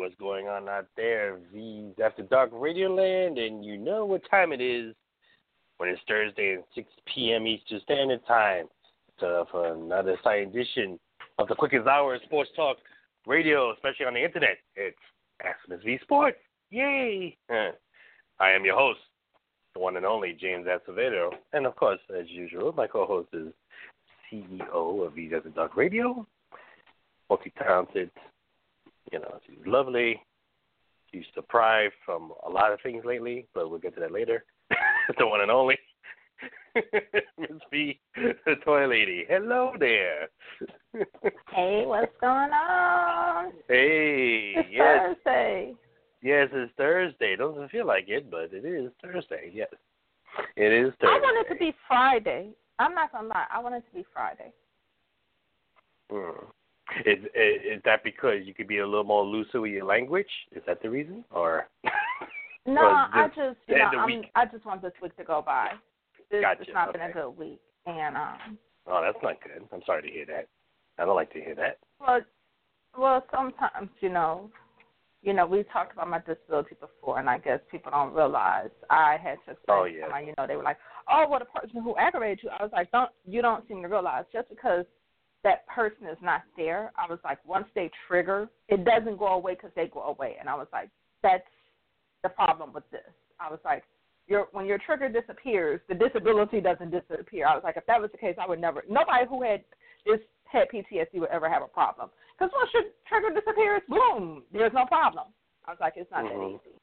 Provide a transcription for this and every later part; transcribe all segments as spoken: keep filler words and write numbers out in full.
what's going on out there? V's After Dark Radio Land, and you know what time it is when it's Thursday at six p.m. Eastern Standard Time. So for another exciting edition of the quickest hour of sports talk radio, especially on the internet. It's Ask Miz V Sports. Yay! I am your host, the one and only James Acevedo, and of course, as usual, my co-host is C E O of V's After Dark Radio, multi-talented. You know, she's lovely. She's deprived from a lot of things lately, but we'll get to that later. The one and only Miss V, the toy lady. Hello there. Hey, what's going on? Hey, it's yes. Thursday. Yes, it's Thursday. Doesn't feel like it, but it is Thursday. Yes, it is Thursday. I want it to be Friday. I'm not gonna lie. I want it to be Friday. Hmm. Is, is is that because you could be a little more looser with your language? Is that the reason, or? No, or I just you know I'm, I just want this week to go by. This gotcha. It's not okay. been a good week, and um. Oh, that's not good. I'm sorry to hear that. I don't like to hear that. Well, well, sometimes you know, you know, we talked about my disability before, and I guess people don't realize I had to explain oh, to yeah. somebody, you know, they were like, oh, well, the person who aggravated you, I was like, don't you don't seem to realize just because that person is not there, I was like, once they trigger, it doesn't go away because they go away. And I was like, that's the problem with this. I was like, your when your trigger disappears, the disability doesn't disappear. I was like, if that was the case, I would never, nobody who had this had P T S D would ever have a problem. Because once your trigger disappears, boom, there's no problem. I was like, it's not mm-hmm. that easy.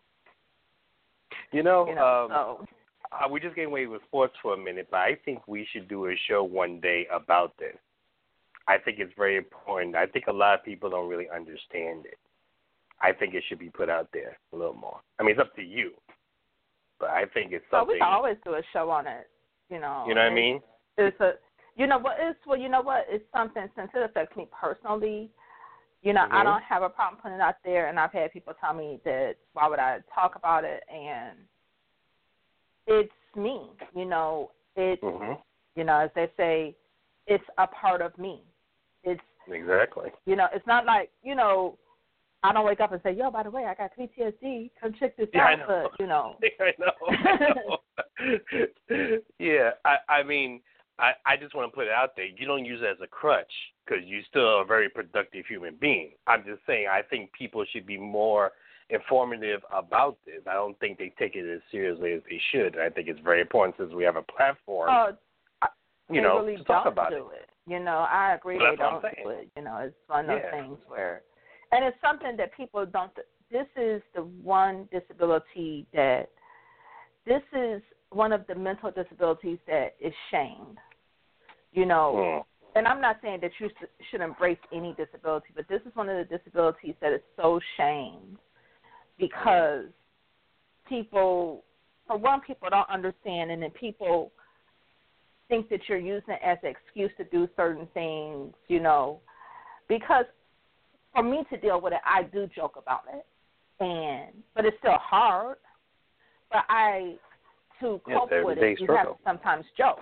You know, you know um, so. uh, we just getting away with sports for a minute, but I think we should do a show one day about this. I think it's very important. I think a lot of people don't really understand it. I think it should be put out there a little more. I mean, it's up to you, but I think it's something. Oh, we can always do a show on it. You know. You know what I mean? It's a, you know what? It's well, you know what? It's something since it affects me personally. You know, mm-hmm. I don't have a problem putting it out there, and I've had people tell me that why would I talk about it, and it's me. You know, it's mm-hmm. you know, as they say, it's a part of me. It's exactly. You know, it's not like, you know, I don't wake up and say, yo, by the way, I got P T S D. Come check this yeah, out. I know. But, you know. I know. I know. yeah, I, I mean, I, I just want to put it out there. You don't use it as a crutch because you're still a very productive human being. I'm just saying I think people should be more informative about this. I don't think they take it as seriously as they should. I think it's very important since we have a platform. Uh, You know, really to talk don't about do it. it. You know, I agree well, they don't do it. You know, it's one of those yeah. things where, and it's something that people don't, this is the one disability that, this is one of the mental disabilities that is shamed. You know, mm. and I'm not saying that you should embrace any disability, but this is one of the disabilities that is so shamed because people, for one, people don't understand, and then people think that you're using it as an excuse to do certain things, you know, because for me to deal with it, I do joke about it, and but it's still hard. But I, to cope yes, with it, you struggle. have to sometimes joke.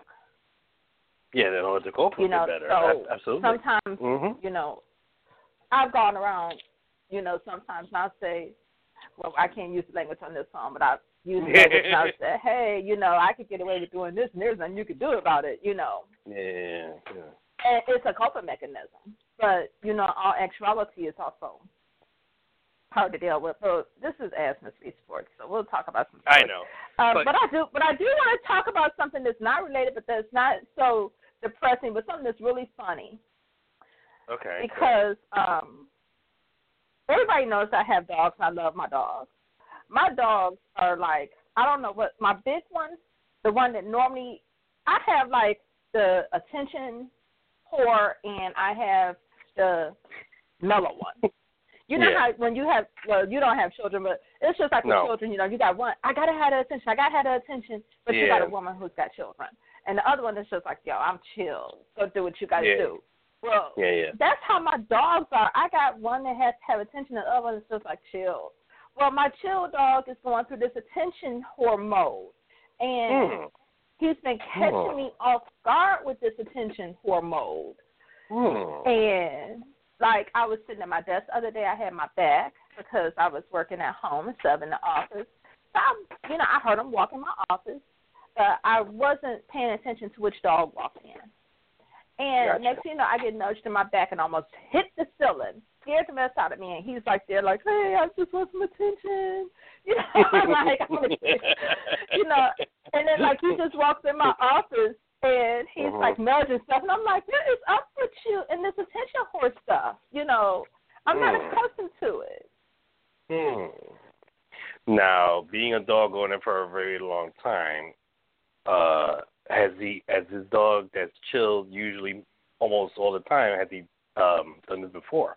Yeah, in order to cope with you know, it better. So Absolutely. sometimes, mm-hmm. you know, I've gone around, you know, sometimes and I'll say, well, I can't use language on this song, but I use language and I'll say, hey, you know, I could get away with doing this and there's nothing you could do about it, you know. Yeah, yeah. And it's a coping mechanism. But, you know, our actuality is also hard to deal with. So this is Ask Miz V Sports, so we'll talk about some sports. I know. Um, but, but I do but I do want to talk about something that's not related, but that's not so depressing, but something that's really funny. Okay. Because um, everybody knows I have dogs, and I love my dogs. My dogs are like, I don't know what, my big one, the one that normally, I have like the attention whore, and I have the mellow one. You know yeah. how when you have, well, you don't have children, but it's just like with no. children, you know, you got one, I got to have the attention, I got to have the attention, but yeah. you got a woman who's got children. And the other one is just like, yo, I'm chill, go do what you got to yeah. do. Well, yeah, yeah. that's how my dogs are. I got one that has to have attention, and the other one is just like chill. Well, my chill dog is going through this attention whore mode, and mm. he's been catching mm. me off guard with this attention whore mode. Mm. And like I was sitting at my desk the other day. I had my back because I was working at home instead of in the office. So, I, you know, I heard him walk in my office, but I wasn't paying attention to which dog walked in. And gotcha. next thing you know, I get nudged in my back and almost hit the ceiling, scared the mess out of me. And he's like there, like, hey, I just want some attention. You know, I'm like, I'm gonna, you know, and then like he just walks in my office and he's mm-hmm. like nudging stuff, and I'm like, what is up with you and this attention whore stuff? You know, I'm mm. not accustomed to it. Hmm. Now, being a dog owner for a very long time, uh, has he, has his dog that's chilled usually almost all the time, has he um, done this before?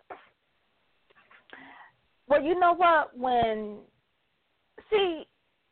Well, you know what? When see,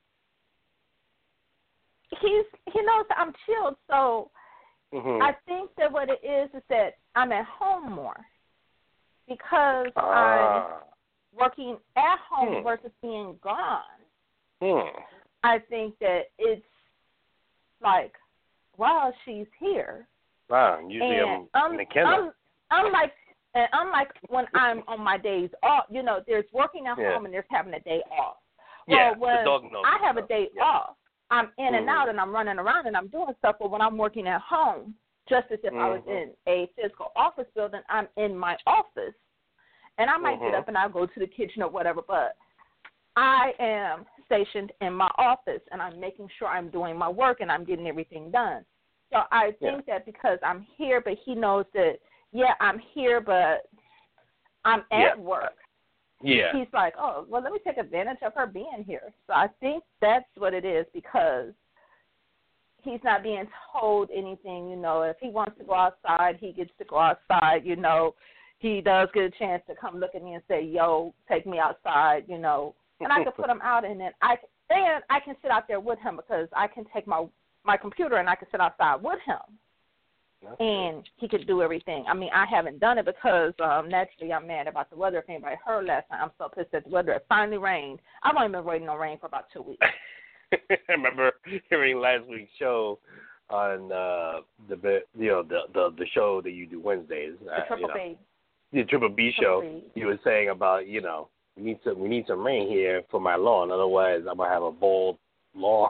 he's he knows that I'm chilled, so mm-hmm. I think that what it is is that I'm at home more because ah. I'm working at home hmm. versus being gone. Hmm. I think that it's like, wow, she's here. Wow, usually and I'm in the kennel. I'm, I'm like, and unlike when I'm on my days off, you know, there's working at yeah. home and there's having a day off. Yeah, well, when the dog knows I have a day yeah. off, I'm in mm-hmm. and out and I'm running around and I'm doing stuff. But when I'm working at home, just as if mm-hmm. I was in a physical office building, I'm in my office. And I might mm-hmm. get up and I'll go to the kitchen or whatever, but I am stationed in my office and I'm making sure I'm doing my work and I'm getting everything done. So I think yeah. that because I'm here, but he knows that, yeah, I'm here, but I'm at yeah. work. Yeah. He's like, oh, well, let me take advantage of her being here. So I think that's what it is because he's not being told anything, you know. If he wants to go outside, he gets to go outside, you know. He does get a chance to come look at me and say, yo, take me outside, you know. And I can put him out and then I, then I can sit out there with him because I can take my, my computer and I can sit outside with him. Okay. And he could do everything. I mean, I haven't done it because um, naturally I'm mad about the weather. If anybody heard last night, I'm so pissed at the weather. It finally rained. I've only been waiting on rain for about two weeks. I remember hearing last week's show on uh, the you know the, the the show that you do Wednesdays. The uh, Triple you know, B. The Triple B show. Triple B. You were saying about you know we need some we need some rain here for my lawn. Otherwise, I'm gonna have a bald lawn.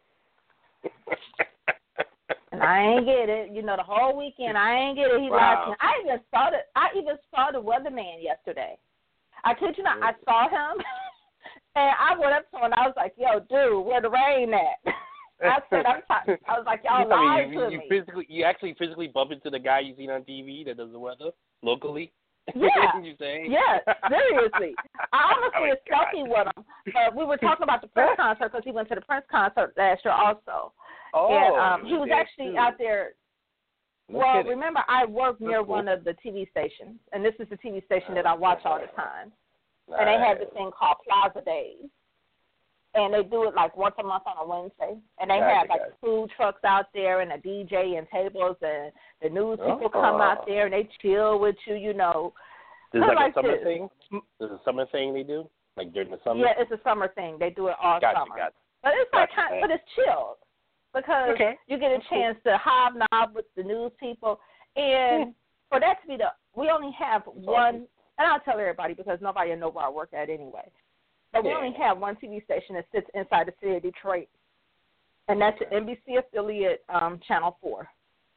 And I ain't get it. You know, the whole weekend I ain't get it. He wow. laughed. I even saw the I even saw the weatherman yesterday. I kid you not, I saw him and I went up to him and I was like, yo, dude, where the rain at? I said, I'm tired. I was like, y'all lied you, to you me. Physically, you actually physically bump into the guy you seen on T V that does the weather locally? Yeah. you saying? Yeah, seriously. I almost oh did a selfie with him. But we were talking about the Prince concert because he went to the Prince concert last year also. Oh, and um, he was actually too. out there. No well, kidding. remember, I work near That's cool. one of the T V stations, and this is the T V station that I watch all the time. Nice. And they have this thing called Plaza Days. And they do it like once a month on a Wednesday. And they gotcha, have like gotcha. food trucks out there and a D J and tables, and the news people oh. come out there and they chill with you, you know. Is it like, like a summer this. thing? Is it a summer thing they do? Like during the summer? Yeah, it's a summer thing. They do it all gotcha, summer. Gotcha. But it's like, Gotcha, kind, but it's chilled because okay. you get a chance to hobnob with the news people. And yeah. for that to be the, we only have one, and I'll tell everybody because nobody will know where I work at anyway. But we yeah. only have one T V station that sits inside the city of Detroit, and that's the N B C affiliate, um, Channel four.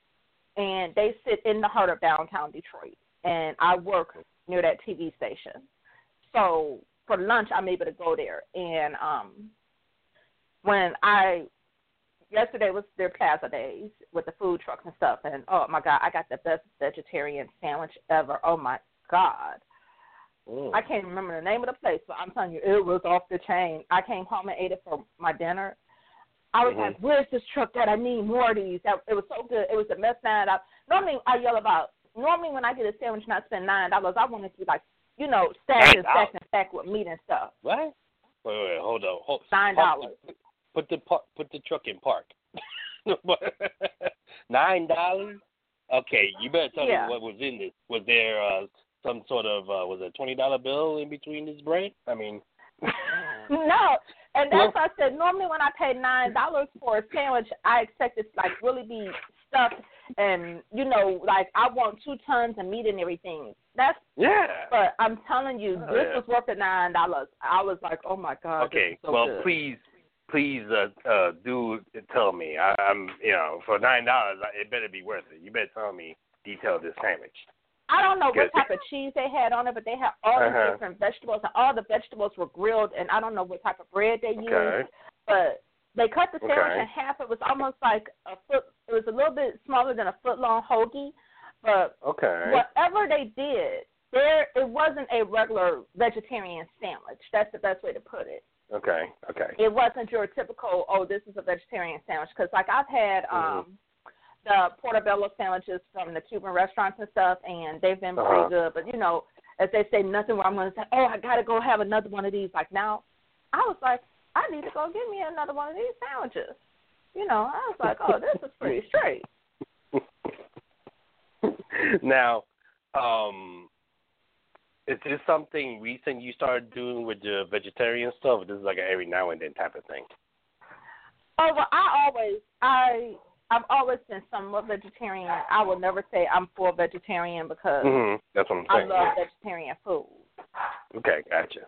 And they sit in the heart of downtown Detroit. And I work near that T V station. So for lunch, I'm able to go there. And um, when I, yesterday was their Plaza Days with the food trucks and stuff. And, oh, my God, I got the best vegetarian sandwich ever. Oh, my God. Mm. I can't remember the name of the place, but I'm telling you, it was off the chain. I came home and ate it for my dinner. I was mm-hmm. like, where's this truck that I need more of these? That, it was so good. It was the best nine dollars. Normally, I yell about, normally when I get a sandwich and I spend nine dollars, I want it to be like, you know, stacked and stacked and stacked with meat and stuff. What? Wait, wait, wait hold on. Hold, nine dollars. Put the, put the truck in park. nine dollars? Okay, you better tell yeah. me what was in this. Was there uh, some sort of, uh, was a twenty dollar bill in between this bread? I mean. No, and that's why I said normally when I pay nine dollars for a sandwich, I expect it to like really be stuffed. and you know, like I want two tons of meat and everything. That's yeah. But I'm telling you, oh, this yeah. was worth the nine dollars. I was like, oh my god. Okay, this is so well, good. please, please, uh, uh, do tell me. I, I'm, you know, for nine dollars, it better be worth it. You better tell me detail of this sandwich. I don't know Good. what type of cheese they had on it, but they had all Uh-huh. these different vegetables, and all the vegetables were grilled, and I don't know what type of bread they used, Okay. but they cut the sandwich Okay. in half. It was almost like a foot. It was a little bit smaller than a foot long hoagie, but Okay. whatever they did, there it wasn't a regular vegetarian sandwich. That's the best way to put it. Okay. Okay. It wasn't your typical, oh, this is a vegetarian sandwich, because like I've had um. Mm-hmm. the portobello sandwiches from the Cuban restaurants and stuff, and they've been Uh-huh. pretty good. But, you know, as they say, nothing where I'm going to say, oh, I got to go have another one of these. Like now, I was like, I need to go get me another one of these sandwiches. You know, I was like, oh, this is pretty straight. Now, um, is this something recent you started doing with the vegetarian stuff? Or this is like an every now and then type of thing? Oh, well, I always, I, I've always been somewhat vegetarian. I will never say I'm full vegetarian because Mm-hmm. That's what I'm I saying. love vegetarian food. Okay, gotcha.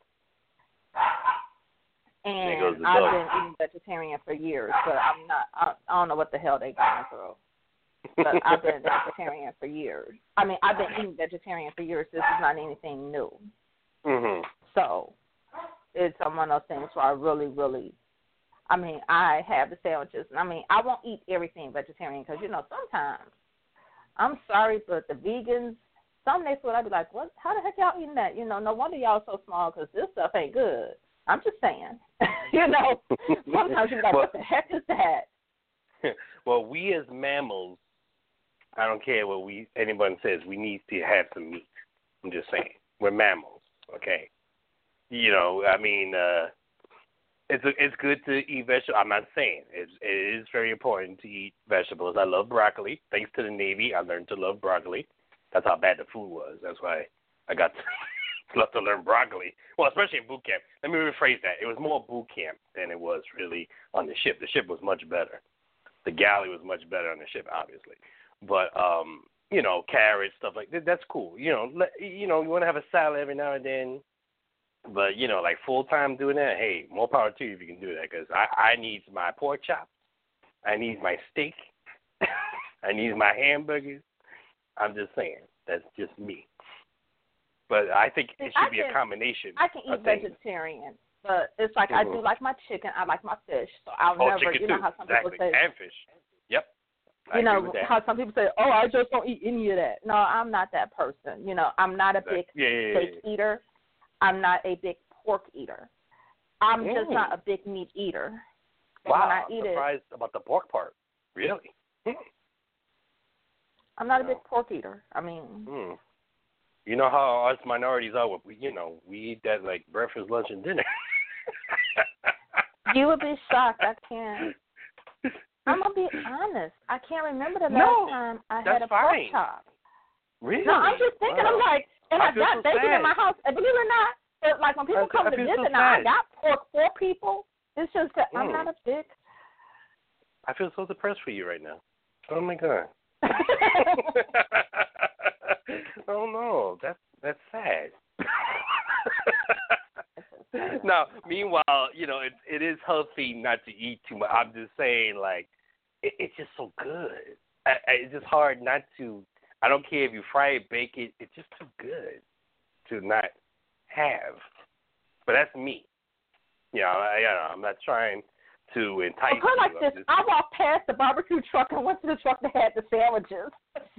There goes And the I've dog. been eating vegetarian for years, but I'm not, I, I don't know what the hell they going through. But I've been vegetarian for years. I mean, I've been eating vegetarian for years. This is not anything new. Mm-hmm. So it's um, one of those things where I really, really, I mean, I have the sandwiches. And I mean, I won't eat everything vegetarian because, you know, sometimes, I'm sorry, but the vegans, some of their food, I'd be like, what? How the heck y'all eating that? You know, no wonder y'all so small because this stuff ain't good. I'm just saying. You know, sometimes you're like, well, what the heck is that? Well, we as mammals, I don't care what we anyone says, we need to have some meat. I'm just saying. We're mammals, okay? You know, I mean, uh, it's a, it's good to eat vegetables. I'm not saying. It's, it is very important to eat vegetables. I love broccoli. Thanks to the Navy, I learned to love broccoli. That's how bad the food was. That's why I got to love to learn broccoli. Well, especially in boot camp. Let me rephrase that. It was more boot camp than it was really on the ship. The ship was much better. The galley was much better on the ship, obviously. But, um, you know, carrots, stuff like that, that's cool. You know, let, you know, you want to have a salad every now and then. But, you know, like full-time doing that, hey, more power to you if you can do that because I, I need my pork chops. I need my steak. I need my hamburgers. I'm just saying. That's just me. But I think it should I be can, a combination. I can eat vegetarian, but it's like mm-hmm. I do like my chicken. I like my fish. So I'll oh, never, chicken you know too. how some exactly. people say. And fish. Yep. I you know agree with that. how some people say, oh, I just don't eat any of that. No, I'm not that person. You know, I'm not a big yeah, yeah, yeah, steak yeah. eater. I'm not a big pork eater. I'm mm. just not a big meat eater. But wow, when I eat I'm surprised it, about the pork part. Really? Mm. I'm not no. a big pork eater. I mean, mm. You know how us minorities are. We, you know, we eat that like breakfast, lunch, and dinner. you would be shocked. I can't. I'm gonna be honest. I can't remember the last no, time I that's had a fine. pork chop. Really? No, I'm just thinking. Wow. I'm like, and I, I feel got so bacon sad. in my house. And believe it or not, but like when people I, come I to feel visit so now, I sad. got pork for people. It's just that mm. I'm not a big. I feel so depressed for you right now. Oh my god. oh no, that's that's sad. Now, meanwhile, you know, it it is healthy not to eat too much. I'm just saying, like, it, it's just so good. I, I, it's just hard not to. I don't care if you fry it, bake it. It's just too good to not have. But that's me. You know, I, you know I'm not trying to entice Well, put it like you. this: just... I walked past the barbecue truck and went to the truck that had the sandwiches.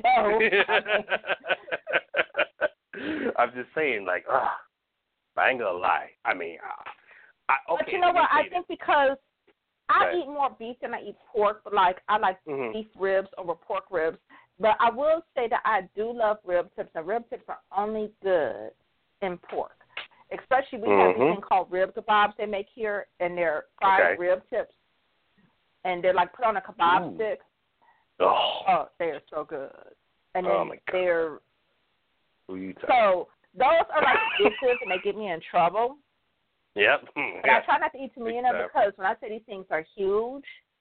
So I'm just saying, like, ugh. I ain't gonna lie. I mean, I, I, okay. But you know what? I think because I right. eat more beef than I eat pork, but like I like mm-hmm. beef ribs over pork ribs. But I will say that I do love rib tips, and rib tips are only good in pork. Especially we have mm-hmm. this thing called rib kebabs they make here, and they're fried okay. rib tips, and they're like put on a kebab Ooh. stick. Oh. oh, they're so good. And then oh my God. they're Who you so those are like dishes, and they get me in trouble. Yep. But yeah. I try not to eat too many of them because when I say these things are huge,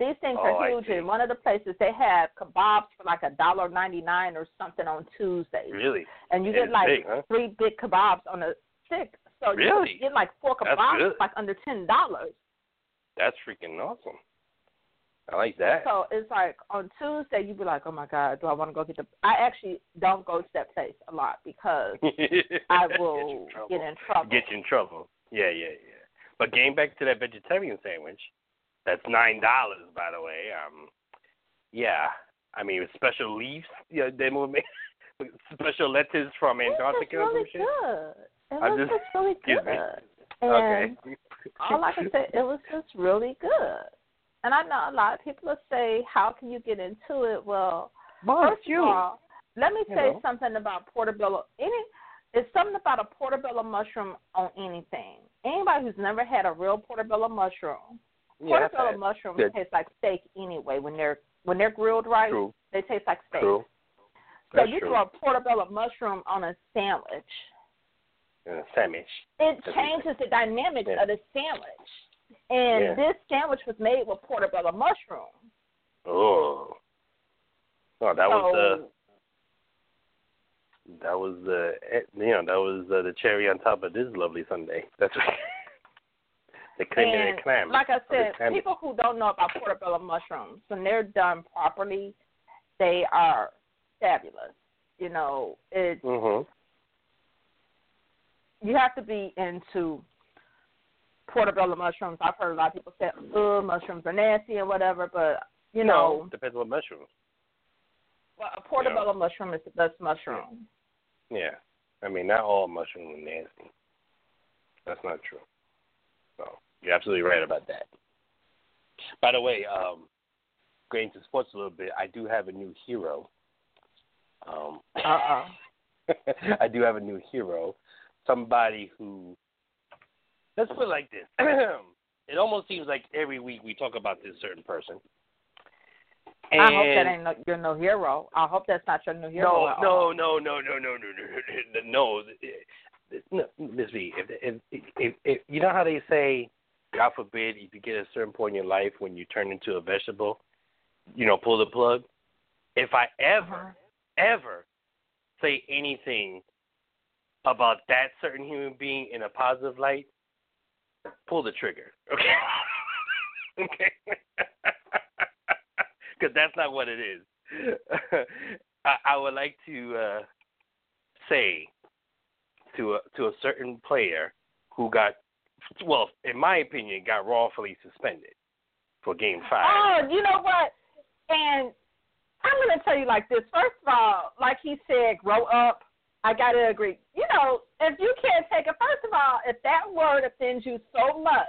These things Oh, are huge. In one of the places, they have kebabs for like a dollar ninety nine or something on Tuesdays. Really? And you It get is like big, huh? three big kebabs on a stick. So Really? you get like four That's kebabs good. like under ten dollars. That's freaking awesome. I like that. So it's like on Tuesday, you'd be like, oh, my God, do I want to go get the – I actually don't go to that place a lot because I will get, get in trouble. Get you in trouble. Yeah, yeah, yeah. But getting back to that vegetarian sandwich, that's nine dollars, by the way. Um, yeah. I mean, with special leaves, you know, they will make special lettuce from Antarctica or really some shit. Good. It I was just, just really excuse good. me. And Okay. all I can say, it was just really good. And I know a lot of people will say, how can you get into it? Well, Well, first you. of all, let me You say know. something about portobello. Any, it's something about a portobello mushroom on anything. Anybody who's never had a real portobello mushroom, Yeah, portobello mushrooms Good. taste like steak anyway. When they're when they're grilled right, True. they taste like steak. True. So That's you true. throw a portobello mushroom on a sandwich. Uh, sandwich. It That's changes the dynamics Yeah. of the sandwich. And Yeah. this sandwich was made with portobello mushroom. Oh. Oh, that was So, the that was the you know that was uh, the cherry on top of this lovely Sunday. That's right. The creme de and la creme. like I of this said, sandwich. people who don't know about portobello mushrooms, when they're done properly, they are fabulous. You know, it's Mhm. you have to be into portobello mushrooms. I've heard a lot of people say, "Oh, mushrooms are nasty" or whatever, but you No, know, depends on mushrooms. well, a portobello mushroom is the best mushroom. Yeah. I mean, not all mushrooms are nasty. That's not true. So you're absolutely right about that. By the way, um, going into sports a little bit, I do have a new hero. Um, Uh-uh. I do have a new hero. Somebody who, let's put it like this. It almost seems like every week we talk about this certain person. And I hope that ain't no, your no hero. I hope that's not your new hero. No, at no, all. no, no, no, no, no, no, no. No, Miss V, if, if, if, if, if you know how they say, God forbid, if you get a certain point in your life when you turn into a vegetable, you know, pull the plug. If I ever, Uh-huh. ever say anything about that certain human being in a positive light, pull the trigger, okay? Okay? Because that's not what it is. I, I would like to uh, say to a, to a certain player who got, well, in my opinion, got wrongfully suspended for Game Five. Oh, you know what? And I'm going to tell you like this. First of all, like he said, grow up. I got to agree. You know, if you can't take it, first of all, if that word offends you so much,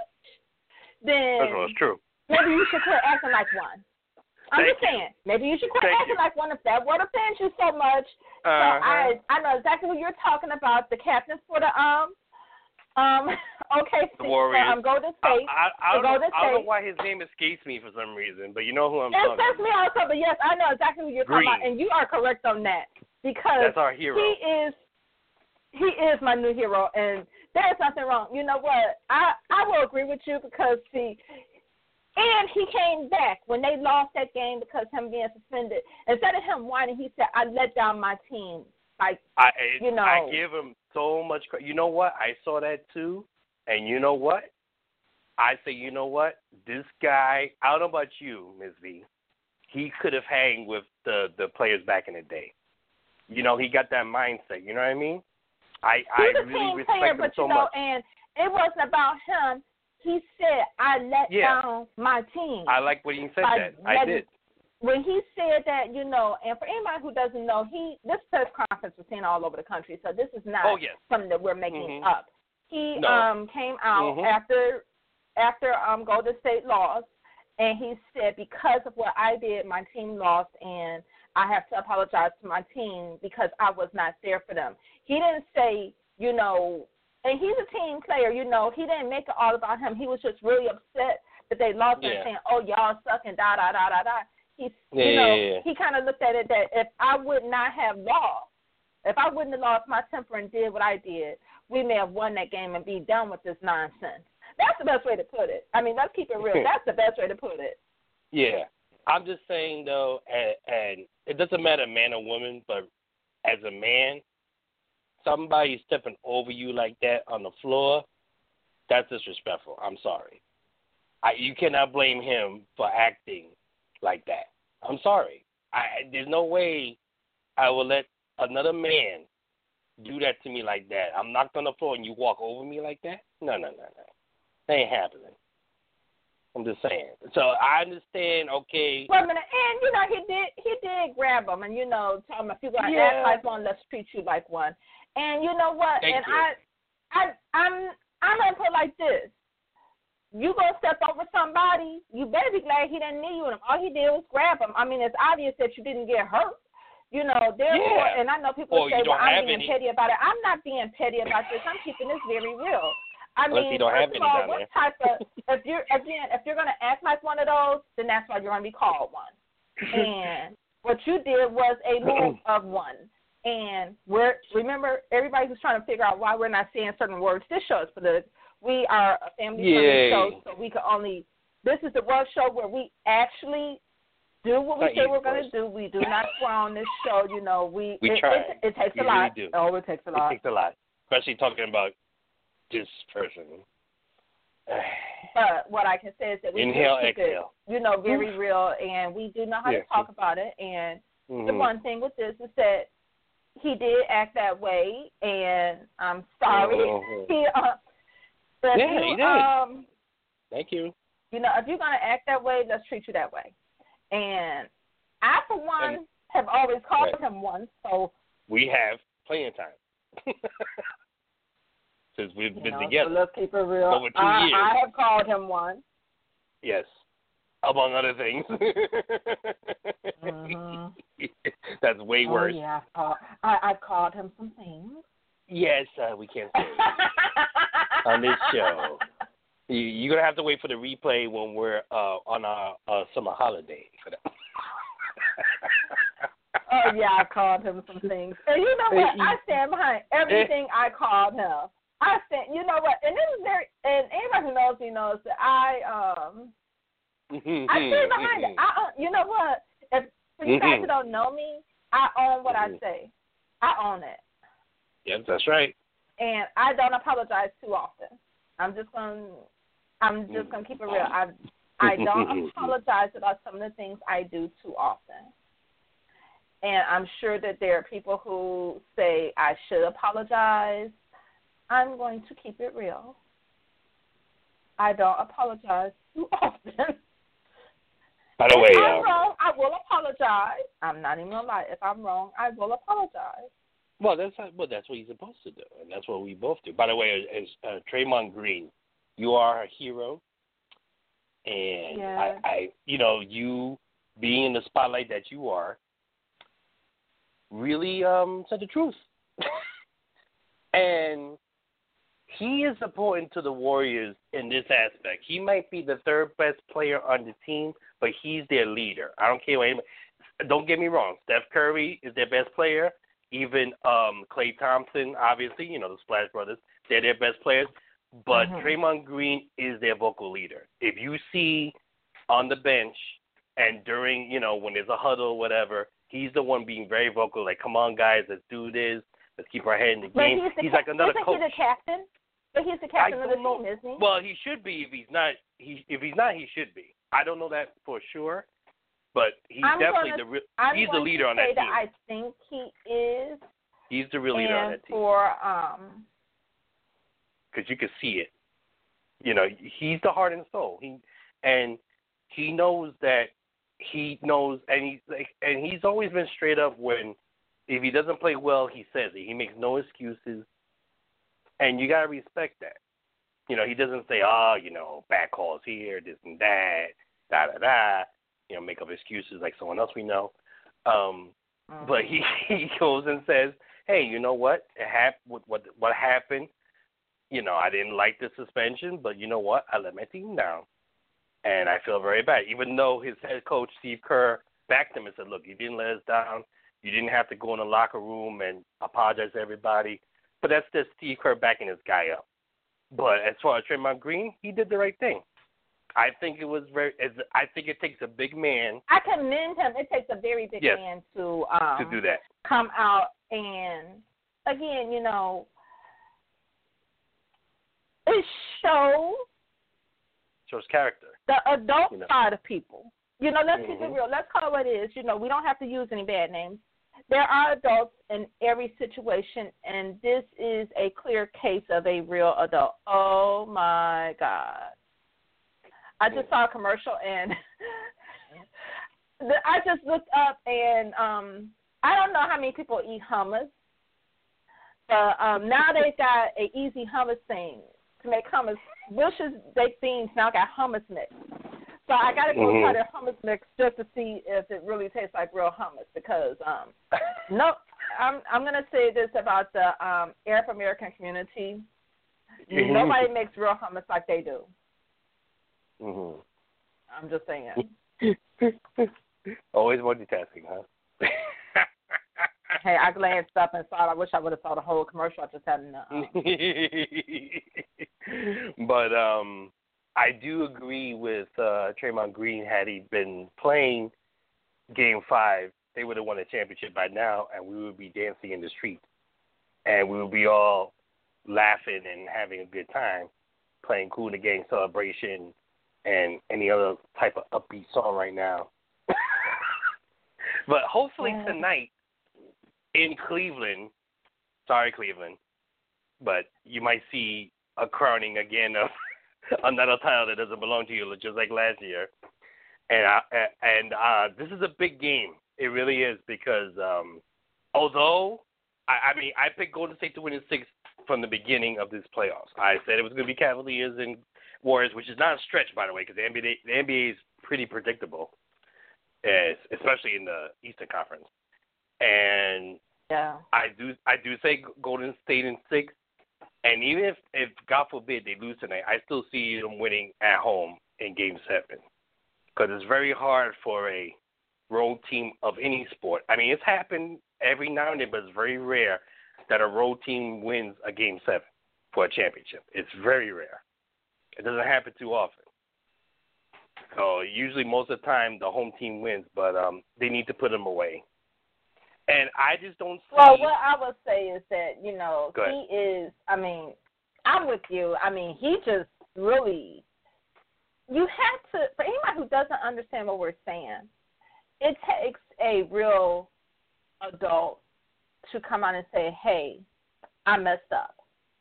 then First of all, it's true. maybe you should quit acting like one. I'm Thank just saying, maybe you should quit Thank acting you. like one if that word offends you so much. Uh-huh. So I I know exactly what you're talking about. The captains for the um um okay, The Warriors. um Golden State. I, I, I, don't know, Golden I don't know State. why his name escapes me for some reason, but you know who I'm That's, talking that's about. me also, but yes, I know exactly what you're Green. talking about, and you are correct on that because That's our hero. he is he is my new hero, and there's nothing wrong. You know what? I I will agree with you because see. And he came back when they lost that game because him being suspended. Instead of him whining, he said, I let down my team. Like, I, you know. I give him so much credit. You know what? I saw that too. And you know what? I say, you know what? This guy, I don't know about you, Miz V, he could have hanged with the, the players back in the day. You know, he got that mindset. You know what I mean? I, He's I a really team respect player, him but so you know, much. and it wasn't about him. He said, I let Yeah. down my team. I like when he said By that. I letting- did. When he said that, you know, and for anybody who doesn't know, he this press conference was seen all over the country, so this is not Oh, yes. something that we're making Mhm. up. He No. um came out Mhm. after after um Golden State lost, and he said, because of what I did, my team lost, and I have to apologize to my team because I was not there for them. He didn't say, you know, and he's a team player, you know, he didn't make it all about him. He was just really upset that they lost Yeah. and saying, oh, y'all suck and da, da, da, da, da. He's, Yeah, you know, yeah, yeah. he kind of looked at it that if I would not have lost, if I wouldn't have lost my temper and did what I did, we may have won that game and be done with this nonsense. That's the best way to put it. I mean, let's keep it real. That's the best way to put it. Yeah. I'm just saying, though, and, and it doesn't matter man or woman, but as a man, somebody stepping over you like that on the floor, that's disrespectful. I'm sorry. I, you cannot blame him for acting like that. I'm sorry. I, there's no way I will let another man do that to me like that. I'm knocked on the floor and you walk over me like that? No, no, no, no. That ain't happening. I'm just saying. So I understand, okay. Well, I mean, and, you know, he did he did grab him and, you know, tell him if you're going to yeah. act like one, let's treat you like one. And you know what? Thank and you. I, I, I'm, I'm going to put it like this. You going to step over somebody, you better be glad he didn't knee you. And all he did was grab him. I mean, it's obvious that you didn't get hurt. You know, therefore, yeah. and I know people or say, well, I'm being any. petty about it. I'm not being petty about this. I'm keeping this very real. I Unless mean, you don't first have of any all, down what there. type of, if you're, again, if you're going to act like one of those, then that's why you're going to be called one. And what you did was a move of one. And we're, remember, everybody who's trying to figure out why we're not saying certain words, this show is for the, we are a family-friendly show, so we can only, this is the one show where we actually do what we say we're going to do. We do not swear on this show. You know, we, we it, try. It, it takes we a lot. Really do. Oh, it takes a lot. It takes a lot, especially talking about this person. But what I can say is that we Inhale, do keep exhale. it, you know, very real, and we do know how yeah. to talk about it. And mm-hmm. the one thing with this is that he did act that way, and I'm sorry. Mm-hmm. he, uh, if yeah, you, he did. Um, Thank you. You know, if you're going to act that way, let's treat you that way. And I, for one, and, have always called right. him one. So we have plenty of time since we've been know, together. So let's keep it real. Over two I, years. I have called him one. Yes, among other things. mm-hmm. That's way oh, worse. Yeah, I've called, I, I've called him some things. Yes, uh, we can't say on this show. You, you're gonna have to wait for the replay when we're uh, on our uh, summer holiday for that. Oh yeah, I called him some things, and you know what? I stand behind everything I called him. I stand, you know what? And this is very, and anybody who knows me knows that I um, I stand behind it. I, uh, you know what? If for you guys who don't know me, I own what I say. I own it. Yes, that's right. And I don't apologize too often. I'm just gonna, I'm just gonna keep it real. I, I don't apologize about some of the things I do too often. And I'm sure that there are people who say I should apologize. I'm going to keep it real. I don't apologize too often. By the way, if I'm uh, wrong, I will apologize. I'm not even gonna lie. If I'm wrong, I will apologize. Well, that's not, well, that's what you're supposed to do, and that's what we both do. By the way, as uh, Draymond Green, you are a hero, and yeah. I, I, you know, you being in the spotlight that you are, really um, said the truth. And he is important to the Warriors in this aspect. He might be the third best player on the team, but he's their leader. I don't care what anybody. Don't get me wrong. Steph Curry is their best player. Even um, Klay Thompson, obviously, you know, the Splash Brothers, they're their best players. But mm-hmm. Draymond Green is their vocal leader. If you see on the bench and during, you know, when there's a huddle or whatever, he's the one being very vocal, like, come on, guys, let's do this. Let's keep our head in the but game. He's, the he's ca- like another isn't coach. Isn't he the captain? But he's the captain I of the don't know. team, isn't he? Well, he should be. If he's not, he if he's not, he should be. I don't know that for sure, but he's I'm definitely gonna, the re- I'm he's the leader on that, that team. I think he is. He's the real leader and on that team. for um, because you can see it. You know, he's the heart and soul. He and he knows that he knows, and he like, and he's always been straight up when. If he doesn't play well, he says it. He makes no excuses, and you gotta respect that. You know, he doesn't say, "Oh, you know, bad calls here, this and that, da da da." You know, make up excuses like someone else we know. Um, mm-hmm. But he, he goes and says, "Hey, you know what? It hap- what, what what happened? You know, I didn't like the suspension, but you know what? I let my team down, and I feel very bad." Even though his head coach Steve Kerr backed him and said, "Look, you didn't let us down. You didn't have to go in the locker room and apologize to everybody." But that's just Steve Kerr backing his guy up. But as far as Draymond Green, he did the right thing. I think it was very. I think it takes a big man. I commend him. It takes a very big yes, man to um to do that. Come out and again, you know, it shows shows character. The adult you know. side of people. You know, let's mm-hmm. keep it real. Let's call it what it is. You know, we don't have to use any bad names. There are adults in every situation, and this is a clear case of a real adult. Oh, my God. I just saw a commercial, and I just looked up, and um, I don't know how many people eat hummus, but um, now they've got an easy hummus thing to make hummus. Bush's baked beans now got hummus mix. So I got to go mm-hmm. try their hummus mix just to see if it really tastes like real hummus because, um, no, I'm I'm going to say this about the um, Arab American community. Mm-hmm. Nobody makes real hummus like they do. Mm-hmm. I'm just saying. Always multitasking, huh? Hey, I glanced up and saw it. I wish I would have saw the whole commercial. I just hadn't. Um... but um, I do agree with uh, Draymond Green. Had he been playing Game Five, they would have won a championship by now, and we would be dancing in the streets, and we would be all laughing and having a good time, playing Kool and the Gang Celebration and any other type of upbeat song right now. But hopefully yeah. tonight in Cleveland, sorry Cleveland, but you might see a crowning again of another title that doesn't belong to you, just like last year. And uh, and uh, this is a big game. It really is because um, although I, I mean I picked Golden State to win in six from the beginning of this playoffs. I said it was going to be Cavaliers and Warriors, which is not a stretch, by the way, because the N B A the N B A is pretty predictable, as, especially in the Eastern Conference. And yeah. I do I do say Golden State in six, and even if, if God forbid they lose tonight, I still see them winning at home in Game Seven, because it's very hard for a road team of any sport. I mean, it's happened every now and then, but it's very rare that a road team wins a Game Seven for a championship. It's very rare. It doesn't happen too often. So usually, most of the time, the home team wins, but um, they need to put them away. And I just don't see. Well, what I would say is that, you know, Go ahead. he is, I mean, I'm with you. I mean, he just really, you have to, for anybody who doesn't understand what we're saying, it takes a real adult to come out and say, hey, I messed up.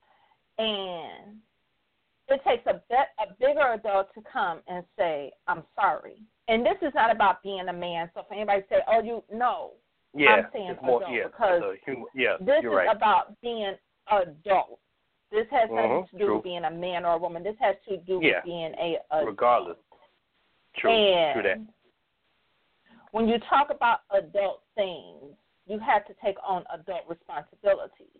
And it takes a, bit, a bigger adult to come and say, I'm sorry. And this is not about being a man. So for anybody to say, oh, you, no. Yeah, I'm saying it's more, adult yeah, because human, yeah, this you're is right. about being adult. This has nothing mm-hmm, to do true. with being a man or a woman. This has to do yeah. with being a adult. Regardless. True, and true that. When you talk about adult things, you have to take on adult responsibilities.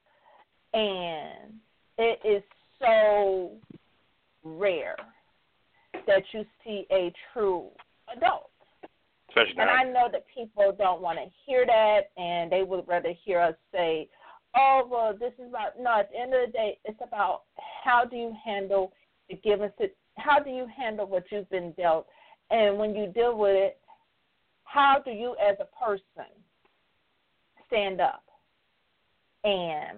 And it is so rare that you see a true adult. Especially and now. I know that people don't want to hear that, and they would rather hear us say, oh, well, this is about, no, at the end of the day, it's about how do you handle the given, how do you handle what you've been dealt, and when you deal with it, how do you as a person stand up? And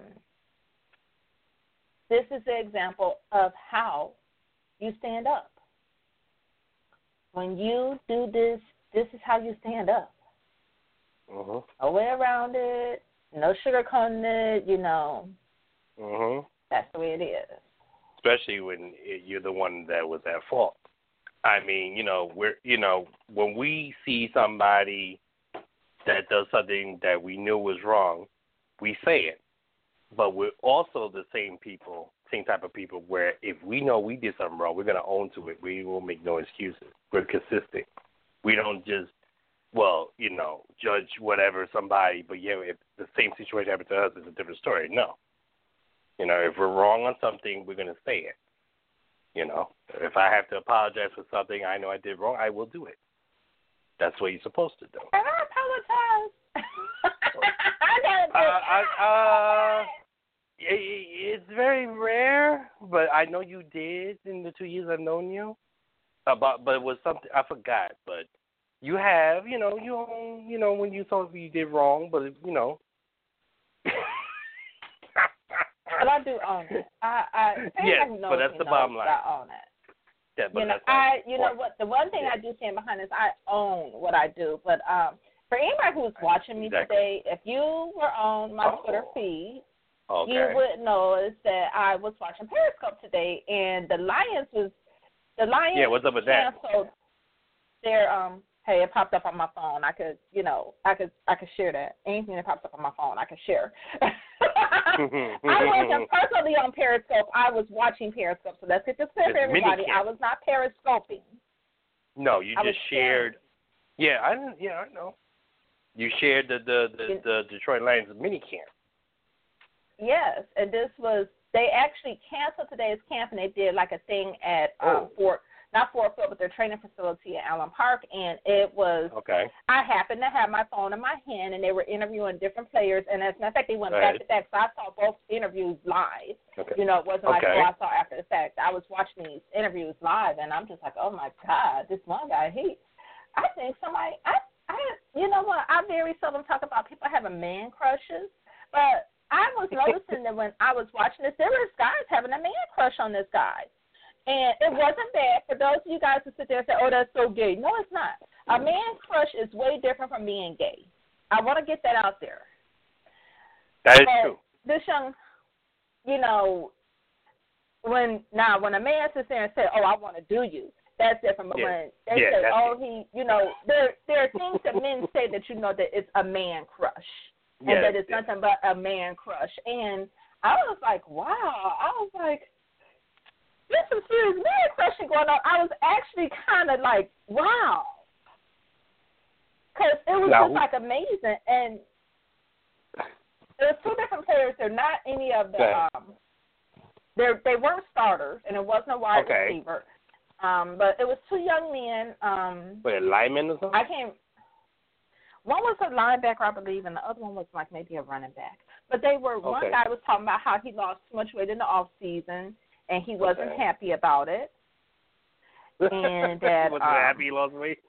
this is the example of how you stand up. When you do this, this is how you stand up. Uh-huh. No way around it, no sugarcoating it, you know. Uh-huh. That's the way it is. Especially when it, you're the one that was at fault. I mean, you know, we're, you know, when we see somebody that does something that we knew was wrong, we say it. But we're also the same people, same type of people where if we know we did something wrong, we're going to own to it. We will make no excuses. We're consistent. We don't just, well, you know, judge whatever somebody, but yeah, if the same situation happened to us, it's a different story. No. You know, if we're wrong on something, we're going to say it. You know, if I have to apologize for something I know I did wrong, I will do it. That's what you're supposed to do. And I apologize. I gotta uh, I, uh, it's very rare, but I know you did in the two years I've known you. about, but it was something I forgot. But you have, you know, you own, you know, when you thought you did wrong, but you know. But I do own it. I, I, yes, knows, but that's the knows bottom line. I own it. Yeah, but you know, that's I, you know point. what? The one thing yeah. I do stand behind is I own what I do. But um, for anybody who's watching me exactly. today, if you were on my oh. Twitter feed, okay. you would notice that I was watching Periscope today, and the Lions was the Lions. Yeah, what's up with that? Canceled their um. Hey, it popped up on my phone. I could, you know, I could, I could share that. Anything that pops up on my phone, I could share. I wasn't personally on Periscope. I was watching Periscope, so let's get this clear for everybody. I was not Periscoping. No, you I just shared. Sharing. Yeah, I didn't. Yeah, I know. You shared the the the, the Detroit Lions mini camp. Yes, and this was. They actually canceled today's camp, and they did like a thing at um, oh. Fort. Not Fort Field, but their training facility at Allen Park, and it was, okay. I happened to have my phone in my hand, and they were interviewing different players, and as a matter of fact, they went Go back ahead. to back, so I saw both interviews live. Okay. You know, it wasn't like, okay. oh, I saw after the fact. I was watching these interviews live, and I'm just like, oh, my God, this one guy, he, I think somebody, I, I, you know what, I very seldom talk about people having man crushes, but I was noticing that when I was watching this, there was guys having a man crush on this guy. And it wasn't bad for those of you guys who sit there and say, oh, that's so gay. No, it's not. A man crush is way different from being gay. I want to get that out there. That is so true. This young, you know, when now when a man sits there and says, oh, I want to do you, that's different. But yeah. when they yeah, say, oh, it. he, you know, there there are things that men say that you know that it's a man crush. And yeah, that it's yeah. nothing but a man crush. And I was like, wow. I was like, there's some serious man crushing going on. I was actually kind of like, wow. Because it was now, just like amazing. And there's two different players. They're not any of the, um, they're, they weren't starters, and it wasn't a wide okay. receiver. Um, but it was two young men. Um, Wait, a lineman or something? I can't. One was a linebacker, I believe, and the other one was like maybe a running back. But they were, okay. one guy was talking about how he lost too much weight in the off season, and he wasn't okay. happy about it. And that he wasn't um, happy he lost weight.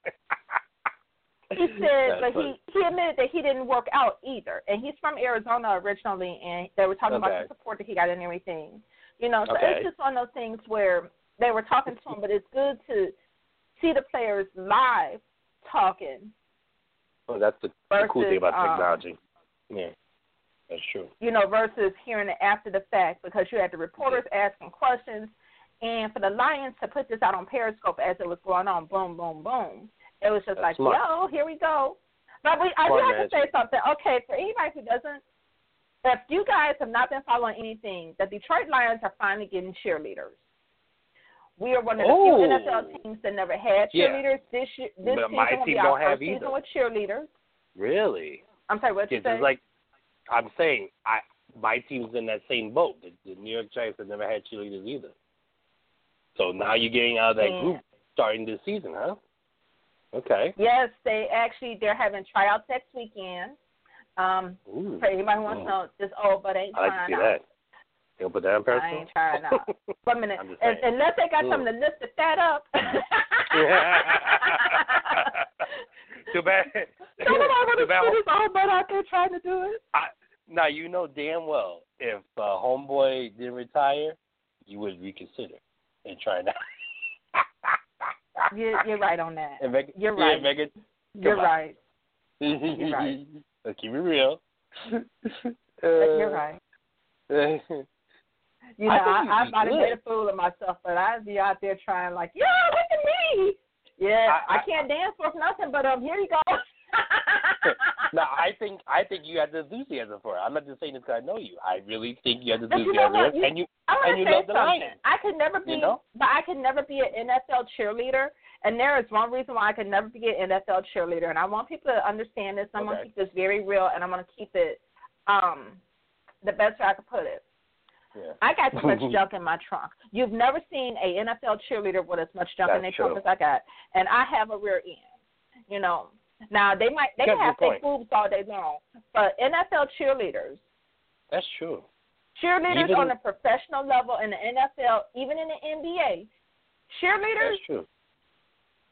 he said, That's but he, he admitted that he didn't work out either. And he's from Arizona originally, and they were talking okay. about the support that he got and everything. You know, so okay. it's just one of those things where they were talking to him, but it's good to see the players live talking. Well, that's the, versus, the cool thing about um, technology. Yeah, that's true. You know, versus hearing it after the fact, because you had the reporters asking questions, and for the Lions to put this out on Periscope as it was going on, boom, boom, boom, it was just that's like, smart. yo, here we go. But we, I do have to say something. Okay, for anybody who doesn't, if you guys have not been following anything, the Detroit Lions are finally getting cheerleaders. We are one of the oh. few N F L teams that never had cheerleaders. Yeah. This year, this but season my will team be don't our have first season either. with cheerleaders. Really? I'm sorry, what did you say? It's like, I'm saying, I my team's in that same boat. The, the New York Giants have never had cheerleaders either. So now you're getting out of that and, group starting this season, huh? Okay. Yes, they actually, they're having tryouts next weekend. Um, Ooh. for anybody who wants to know, this old but ain't I like trying to see out. that. You'll put that in person? I ain't trying out. One minute. I'm just And, saying. unless they got Ooh. something to lift the fat up. Too bad. Don't nobody want to Too bad. see this old but out there trying to do it. I, now, you know damn well if uh, Homeboy didn't retire, you would reconsider and try not. You're, you're right on that. And make, you're yeah, right. Make it, you're on. right. You're right. Let's keep it real. Uh, you're right. You know, I, I, I might have made a fool of myself, but I'd be out there trying like, yeah, look at me. Yeah, I, I, I can't dance for nothing, but um, here you go. No, I think I think you have the enthusiasm for it. I'm not just saying this because I know you. I really think you have the but enthusiasm, you know you, and you I and you say love the something. Lions. I could never be, you know? but I could never be an N F L cheerleader. And there is one reason why I could never be an N F L cheerleader, and I want people to understand this. I'm okay. going to keep this very real, and I'm going to keep it um, the best way I could put it. Yeah. I got too much junk in my trunk. You've never seen a N F L cheerleader with as much junk That's in their true. trunk as I got, and I have a rear end. You know, now they might they That's can have your fake boobs all day long, but N F L cheerleaders, That's true. cheerleaders even, on a professional level in the N F L, even in the N B A, cheerleaders. That's true.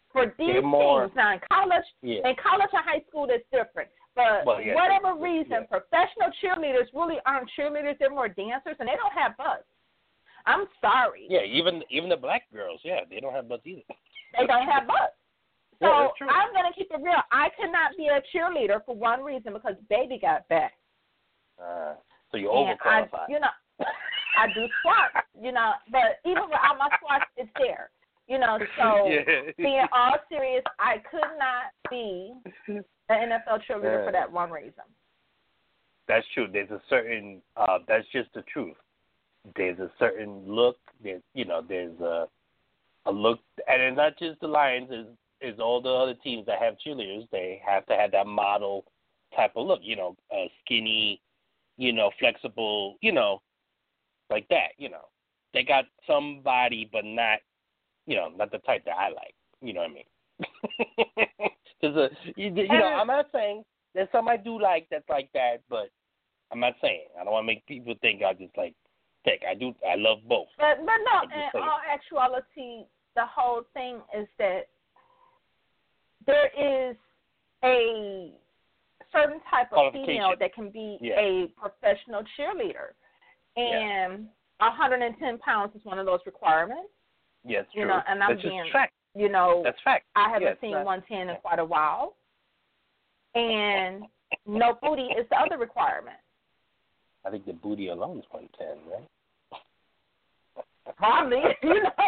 for these more, things. Now in college, yeah. in college and high school, it's different. But well, yeah, whatever yeah, reason, yeah. professional cheerleaders really aren't cheerleaders. They're more dancers, and they don't have butts. I'm sorry. Yeah, even even the black girls, yeah, they don't have butts either. They don't have butts. So yeah, that's true. I'm going to keep it real. I cannot be a cheerleader for one reason, because baby got back. Uh, so you And overqualified. I, you know, I do squats, you know, but even without my squats, it's there. You know, so yeah. being all serious, I could not be an N F L cheerleader yeah. for that one reason. That's true. There's a certain, uh, that's just the truth. There's a certain look. There's, you know, there's a a look, and it's not just the Lions. Is is all the other teams that have cheerleaders. They have to have that model type of look. You know, uh, skinny, you know, flexible. You know, like that. You know, they got somebody, but not, you know, not the type that I like. You know what I mean? There's a, you, you know, I'm not saying there's some I do like that's like that, but I'm not saying. I don't want to make people think I just like. I do. I love both. But but no, in all actuality, the whole thing is that there is a certain type of female that can be yeah. a professional cheerleader, and yeah. one hundred ten pounds is one of those requirements. Yes, you true. know, and I'm That's being, just fact. you know, that's fact. I haven't yeah, seen not, one ten in quite a while, and no booty is the other requirement. I think the booty alone is one ten, right? Probably, you know.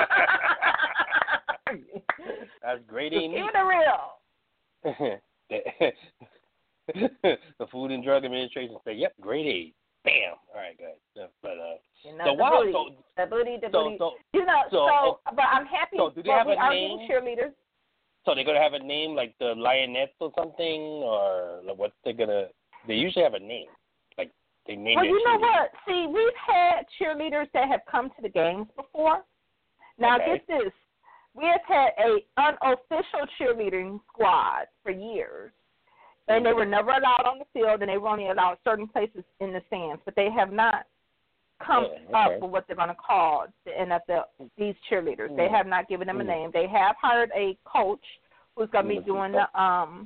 That's great, ain't Keep it real. The Food and Drug Administration said, "Yep, grade A." Bam. All right, good. Yeah, but uh, you know, so the wow, booty, so the booty, the so, booty. So, you know, so, so, but I'm happy. So, do they well, have we a are name? getting cheerleaders. So they're gonna have a name like the Lionettes or something, or like what's they gonna? They usually have a name. They name well, you know cheerleaders. what? See, we've had cheerleaders that have come to the games before. Now, okay. get this. We have had a unofficial cheerleading squad for years, and they were never allowed on the field, and they were only allowed certain places in the stands. But they have not come yeah, okay. up with what they're going to call the N F L, these cheerleaders. Mm. They have not given them mm. a name. They have hired a coach who's going to be doing the um.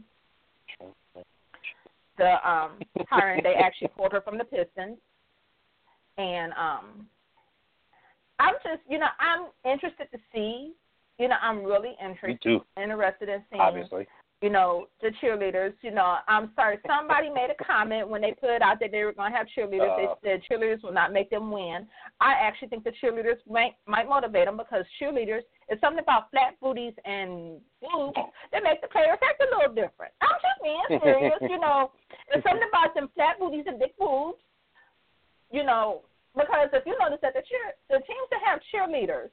The um, hiring, they actually pulled her from the Pistons, and um, I'm just, you know, I'm interested to see, you know, I'm really interested, Me too. interested in seeing, obviously, you know, the cheerleaders. You know, I'm sorry, somebody made a comment when they put out that they were going to have cheerleaders. Uh, they said cheerleaders will not make them win. I actually think the cheerleaders might might motivate them, because cheerleaders, it's something about flat booties and boobs that make the players act a little different. I'm just being serious, you know. There's something about them flat booties and big boobs, you know, because if you notice that the cheer, the teams that have cheerleaders,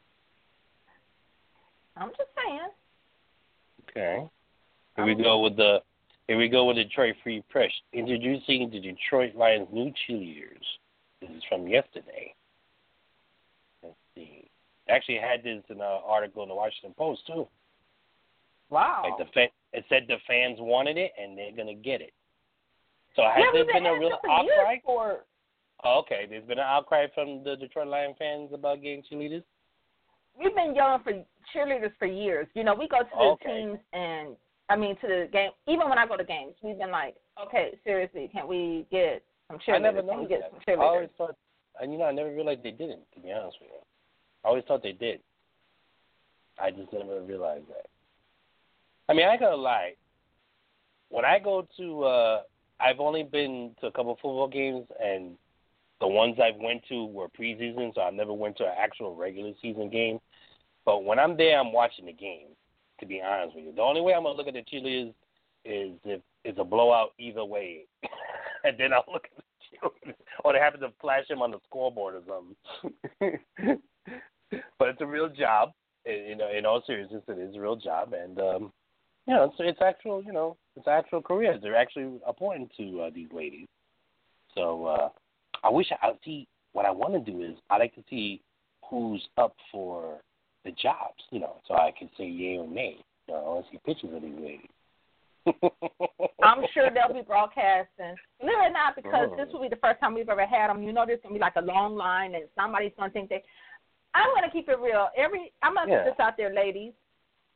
I'm just saying. Okay. Here we go with the here we go with Detroit Free Press. Introducing the Detroit Lions new cheerleaders. This is from yesterday. Let's see. They actually had this in an article in the Washington Post too. Wow. Like the fa- it said the fans wanted it and they're gonna get it. So has yeah, there been been a real outcry? For... Oh, okay, there's been an outcry from the Detroit Lions fans about getting cheerleaders? We've been yelling for cheerleaders for years. You know, we go to the okay. teams and, I mean, to the game. Even when I go to games, we've been like, okay, seriously, can we get some cheerleaders? I never can we noticed get that. some cheerleaders? I always thought, and you know, I never realized they didn't, to be honest with you. I always thought they did. I just never realized that. I mean, I gotta lie. When I go to, uh, I've only been to a couple of football games, and the ones I've went to were preseason, so I never went to an actual regular season game. But when I'm there, I'm watching the game, to be honest with you. The only way I'm going to look at the cheerleaders is if it's a blowout either way. And then I'll look at the cheerleaders. Or they happen to flash them on the scoreboard or something. But it's a real job. You know, in all seriousness, it is a real job. And, um, you know, it's, it's actual, you know, it's actual careers. They're actually important to uh, these ladies. So uh, I wish I would see, what I want to do is I like to see who's up for the jobs, you know, so I can say yay or nay. You know, I want to see pictures of these ladies. I'm sure they'll be broadcasting. Believe it or not, because oh. this will be the first time we've ever had them. You know, there's going to be like a long line, and somebody's going to think they – I'm going to keep it real. Every I'm going to yeah. put this out there, ladies.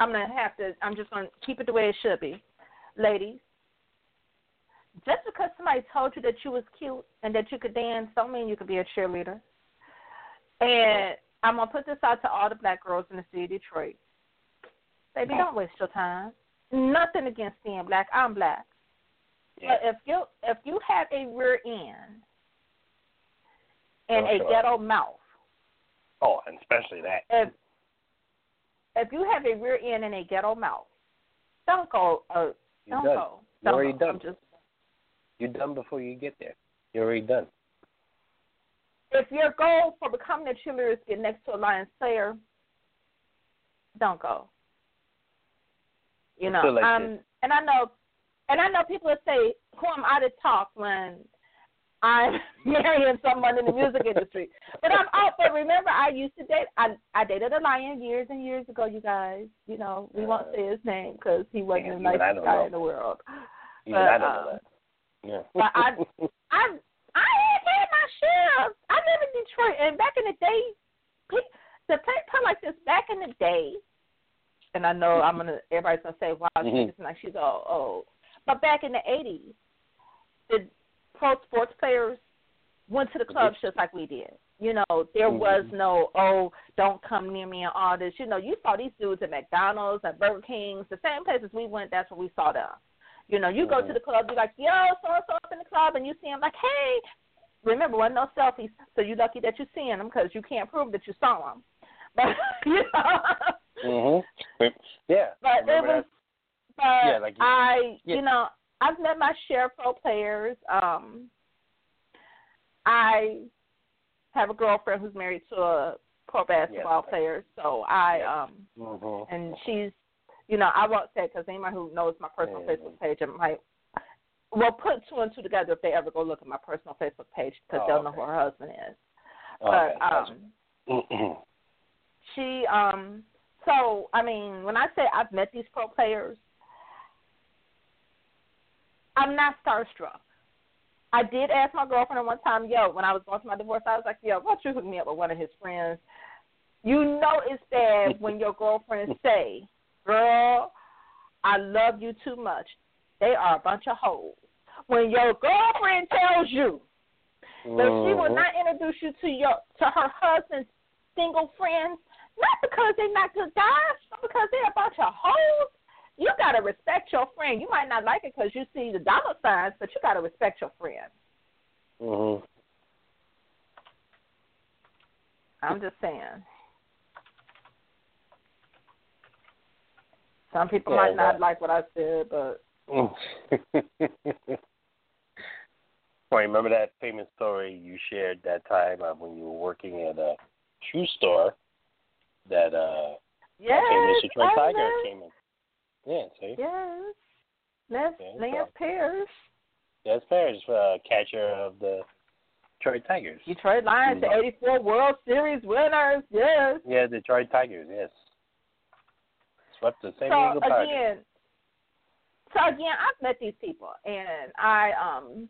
I'm gonna have to. I'm just gonna keep it the way it should be, ladies. Just because somebody told you that you was cute and that you could dance, don't mean you could be a cheerleader. And I'm gonna put this out to all the black girls in the city of Detroit. Baby, don't waste your time. Nothing against being black. I'm black. Yeah. But if you if you have a rear end and Oh, a sure. ghetto mouth, Oh, and especially that. if if you have a rear end and a ghetto mouth, don't go. Uh, You're don't done. go. You're Don't already go. done. I'm just, You're done before you get there. You're already done. if your goal for becoming a cheerleader is to get next to a Lions player, don't go. You I know, feel like um, this. and I know, and I know people that say, "Who am I to talk when I'm marrying someone in the music industry?" But I'm out. But remember, I used to date. I I dated a lion years and years ago. You guys, you know, we won't say his name because he wasn't Man, the even I nicest don't guy know. in the world. Even but, I don't um, know that. Yeah. But I, I, I ain't had my share. of- I live in Detroit, and back in the day, pe- the play put like this. Back in the day, and I know I'm gonna. Everybody's gonna say, "Wow, Mhm. she's like she's all old." But back in the eighties, the pro sports players went to the clubs just like we did. You know, there Mhm. was no, "Oh, don't come near me," and all this. You know, you saw these dudes at McDonald's, at Burger King's, the same places we went. That's where we saw them. You know, you go Mhm. to the club, you're like, "Yo, so-and-so up in the club," and you see them like, "Hey." Remember, wasn't no selfies, so you're lucky that you're seeing them because you can't prove that you saw them. But, you know. Mhm. Yeah. But it Remember was, that? but Yeah, like you- I, yeah. you know, I've met my share of pro players. Um, I have a girlfriend who's married to a pro basketball Yeah. player, so I, Yeah. um, Mhm. and she's, you know, I won't say because anyone who knows my personal Mhm. Facebook page, it might, will put two and two together if they ever go look at my personal Facebook page because Oh, they'll okay. know who her husband is. Okay, But gotcha. um, Mhm. she, um, so I mean, when I say I've met these pro players, I'm not starstruck. I did ask my girlfriend at one time, yo, when I was going through my divorce, I was like, yo, why don't you hook me up with one of his friends? You know it's bad when your girlfriends say, girl, I love you too much. They are a bunch of hoes. When your girlfriend tells you that she will Mhm. not introduce you to your to her husband's single friends, not because they're not good guys, but because they're a bunch of hoes, you got to respect your friend. You might not like it because you see the dollar signs, but you got to respect your friend. Mhm. I'm just saying. Some people Yeah, might not that- like what I said, but Well, remember that famous story you shared that time uh, when you were working at a shoe store that uh yes, that famous Detroit I Tiger know. came in. Yeah, see? Yes, Lance, Yeah, Lance so- Pierce, That's Paris, uh, catcher of the Detroit Tigers. Detroit Lions, the eighty-four World Series winners. Yes. Yeah, Detroit Tigers, yes. Swept the San So Diego Padres. again, so again, I've met these people, and I um.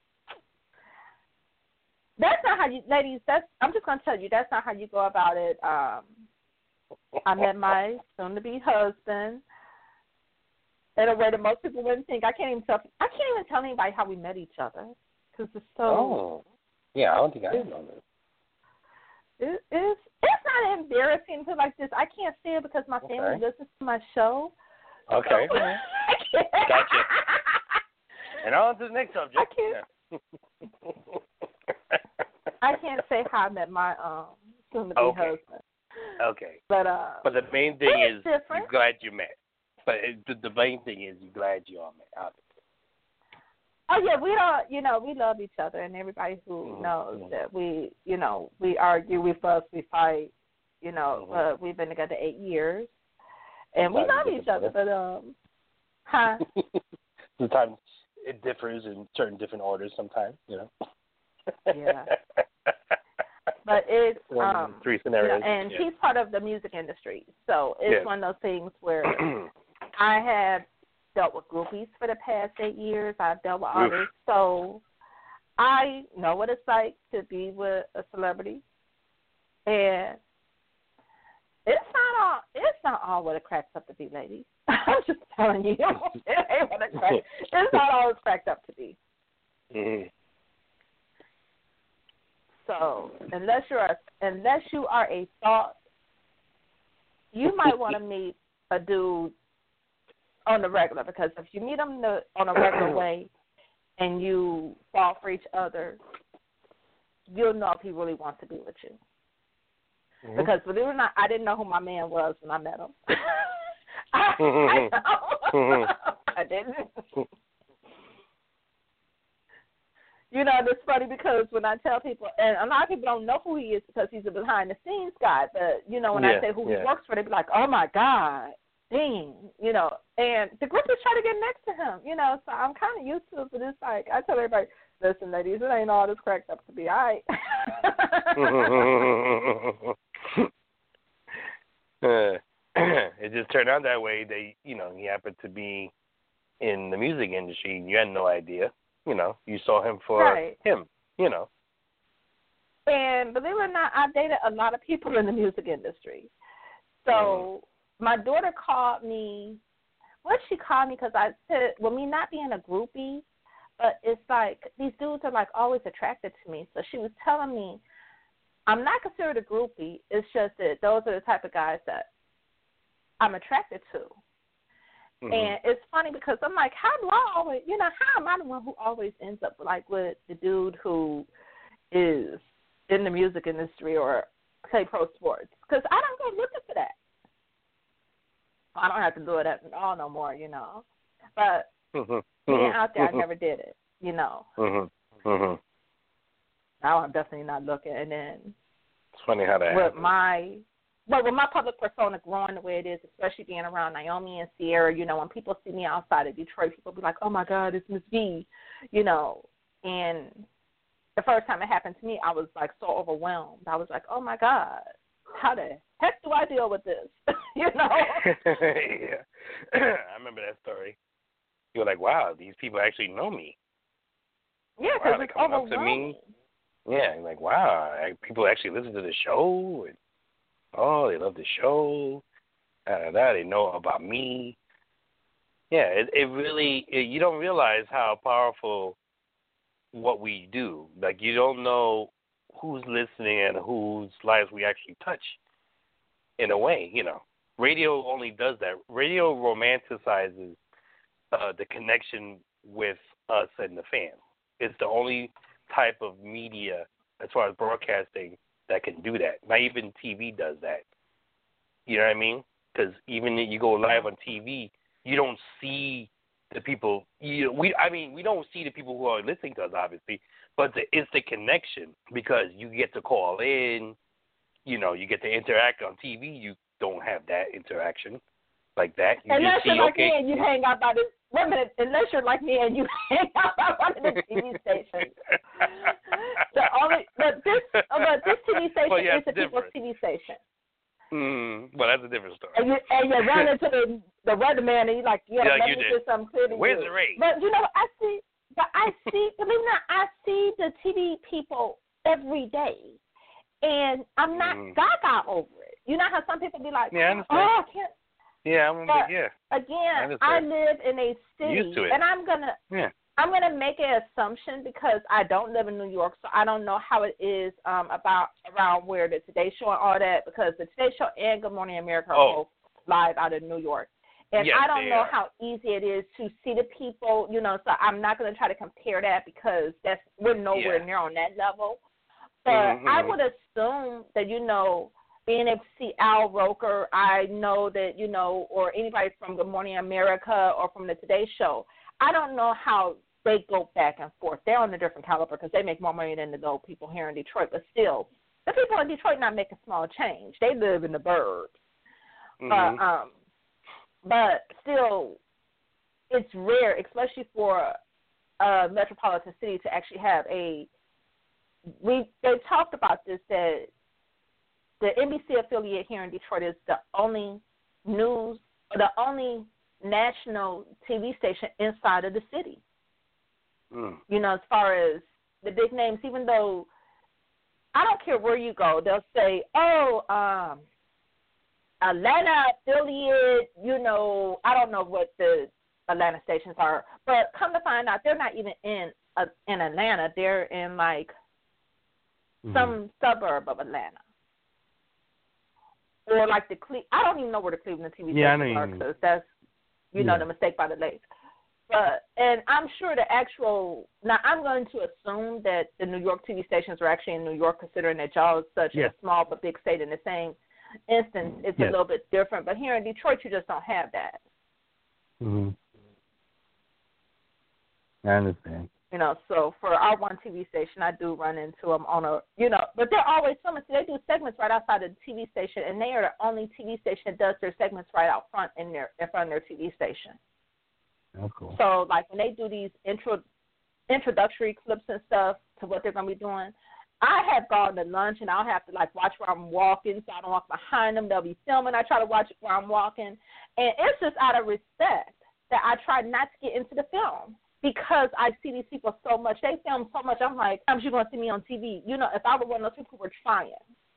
That's not how you, ladies. That's I'm just gonna tell you. That's not how you go about it. Um, I met my soon-to-be husband in a way that most people wouldn't think. I can't even tell. I can't even tell anybody how we met each other because it's so. Oh, yeah. I don't think I didn't know that. It, it's it's not embarrassing to like this. I can't say it because my family Okay. listens to my show. Okay. So, I can't. Gotcha. And on to the next subject. I can't. Yeah. I can't say how I met my um soon-to-be Okay. husband. Okay. But uh. But the main thing It's is different. you're glad you met. But it, the, the main thing is you're glad you all met. Obviously. Oh yeah, we don't. You know, we love each other, and everybody who Mhm, knows mhm. that we, you know, we argue, we fuss, we fight. You know, Mhm. uh, we've been together eight years, and we Sometimes love it each other. But um, huh? Sometimes it differs in certain different orders. Sometimes, you know. Yeah. But it's One, um, three you know, scenarios. and yeah. he's part of the music industry, so it's Yeah. one of those things where I have dealt with groupies for the past eight years. I've dealt with Oof. artists, so I know what it's like to be with a celebrity, and it's not all it's not all what it cracks up to be, ladies. I'm just telling you, it ain't what it cracks. It's not all it's cracked up to be. Mm-hmm. So unless you're a, unless you are a thought, you might want to meet a dude on the regular, because if you meet him the, on a regular way and you fall for each other, you'll know if he really wants to be with you. Mm-hmm. Because believe it or not, I didn't know who my man was when I met him. I, I, mm-hmm. I didn't. You know, it's funny because when I tell people, and a lot of people don't know who he is because he's a behind-the-scenes guy, but, you know, when yeah, I say who yeah. he works for, they be like, oh, my God, dang, you know. And the group is trying to get next to him, you know, so I'm kind of used to it, but it's like, I tell everybody, listen, ladies, it ain't all this cracked up to be, all right? uh, it just turned out that way. They, you know, he happened to be in the music industry. You had no idea. You know, you saw him for right. him, you know. And believe it or not, I dated a lot of people in the music industry. So mm-hmm. my daughter called me. What she called me, because I said, well, me not being a groupie, but it's like these dudes are, like, always attracted to me. So she was telling me, I'm not considered a groupie. It's just that those are the type of guys that I'm attracted to. Mm-hmm. And it's funny because I'm like, how do I always, you know, how am I the one who always ends up, like, with the dude who is in the music industry or, say, pro sports? Because I don't go looking for that. I don't have to do it at all no more, you know. But mm-hmm. being out there, I never did it, you know. Mm-hmm. Mm-hmm. Now I'm definitely not looking. And then it's funny how that with happens. my, well, with my public persona growing the way it is, especially being around Naomi and Sierra, you know, when people see me outside of Detroit, people be like, oh, my God, it's Miss V, you know. And the first time it happened to me, I was, like, so overwhelmed. I was like, oh, my God, how the heck do I deal with this? You know? Yeah. I remember that story. You were like, wow, these people actually know me. Yeah, because wow, it's they come up overwhelming. to me. Yeah, you're like, wow, people actually listen to the show. And, oh, they love the show. Uh, that they know about me. Yeah, it, it really, it, you don't realize how powerful what we do. Like, you don't know who's listening and whose lives we actually touch in a way, you know. Radio only does that. Radio romanticizes uh, the connection with us and the fans. It's the only type of media, as far as broadcasting, that can do that. Not even T V does that. You know what I mean? Because even if you go live on T V, you don't see the people. You we I mean, we don't see the people who are listening to us, obviously, but the, it's the connection, because you get to call in. You know, you get to interact on T V. You don't have that interaction like that. You unless just see, you're like okay, me and you hang out by the wait a minute. Unless you're like me and you hang out by one of the T V stations. The only, but this, but this T V station well, yeah, is a people's T V station. Mm, well, that's a different story. And you, and you run into the the weatherman and you're like, yeah, yeah, let you me did. do something clear to Where's you. the rain? But you know, I see, but I see, believe it or not, I see the T V people every day, and I'm not mm. gaga over it. You know how some people be like, yeah, I understand. oh, I can't. Yeah, I'm but big, yeah. Again, I, I live in a city, Used to it. and I'm gonna. Yeah. I'm going to make an assumption because I don't live in New York, so I don't know how it is um, about around where the Today Show and all that, because the Today Show and Good Morning America are oh. both live out of New York. And yes, I don't know are. how easy it is to see the people, you know, so I'm not going to try to compare that because that's we're nowhere yeah. near on that level. But mm-hmm. I would assume that, you know, being able to see Al Roker, I know that, you know, or anybody from Good Morning America or from the Today Show, I don't know how they go back and forth. They're on a different caliber because they make more money than the dope people here in Detroit. But still, the people in Detroit not making small change. They live in the burbs. Mm-hmm. Uh, um, but still, it's rare, especially for a metropolitan city, to actually have a. We they talked about this, that the N B C affiliate here in Detroit is the only news, the only national T V station inside of the city. Mm. You know, as far as the big names, even though I don't care where you go, they'll say, oh, um, Atlanta affiliate, you know, I don't know what the Atlanta stations are, but come to find out, they're not even in uh, in Atlanta. They're in like mm-hmm. some suburb of Atlanta, or like the Cle- I don't even know where the Cleveland T V yeah, stations are because that's you know yeah. the mistake by the lake. But and I'm sure the actual now I'm going to assume that the New York T V stations are actually in New York, considering that y'all is such yes. a small but big state. In the same instance, it's yes. a little bit different. But here in Detroit, you just don't have that. Mhm. I understand. You know, so for our one T V station, I do run into them on a, you know, but they're always filming. So they do segments right outside of the T V station, and they are the only T V station that does their segments right out front in their in front of their T V station. Oh, cool. So, like, when they do these intro introductory clips and stuff to what they're going to be doing, I have gone to lunch, and I'll have to, like, watch where I'm walking so I don't walk behind them. They'll be filming. I try to watch where I'm walking. And it's just out of respect that I try not to get into the film because I see these people so much. They film so much. I'm like, I'm sure you're going to see me on T V. You know, if I were one of those people who were trying,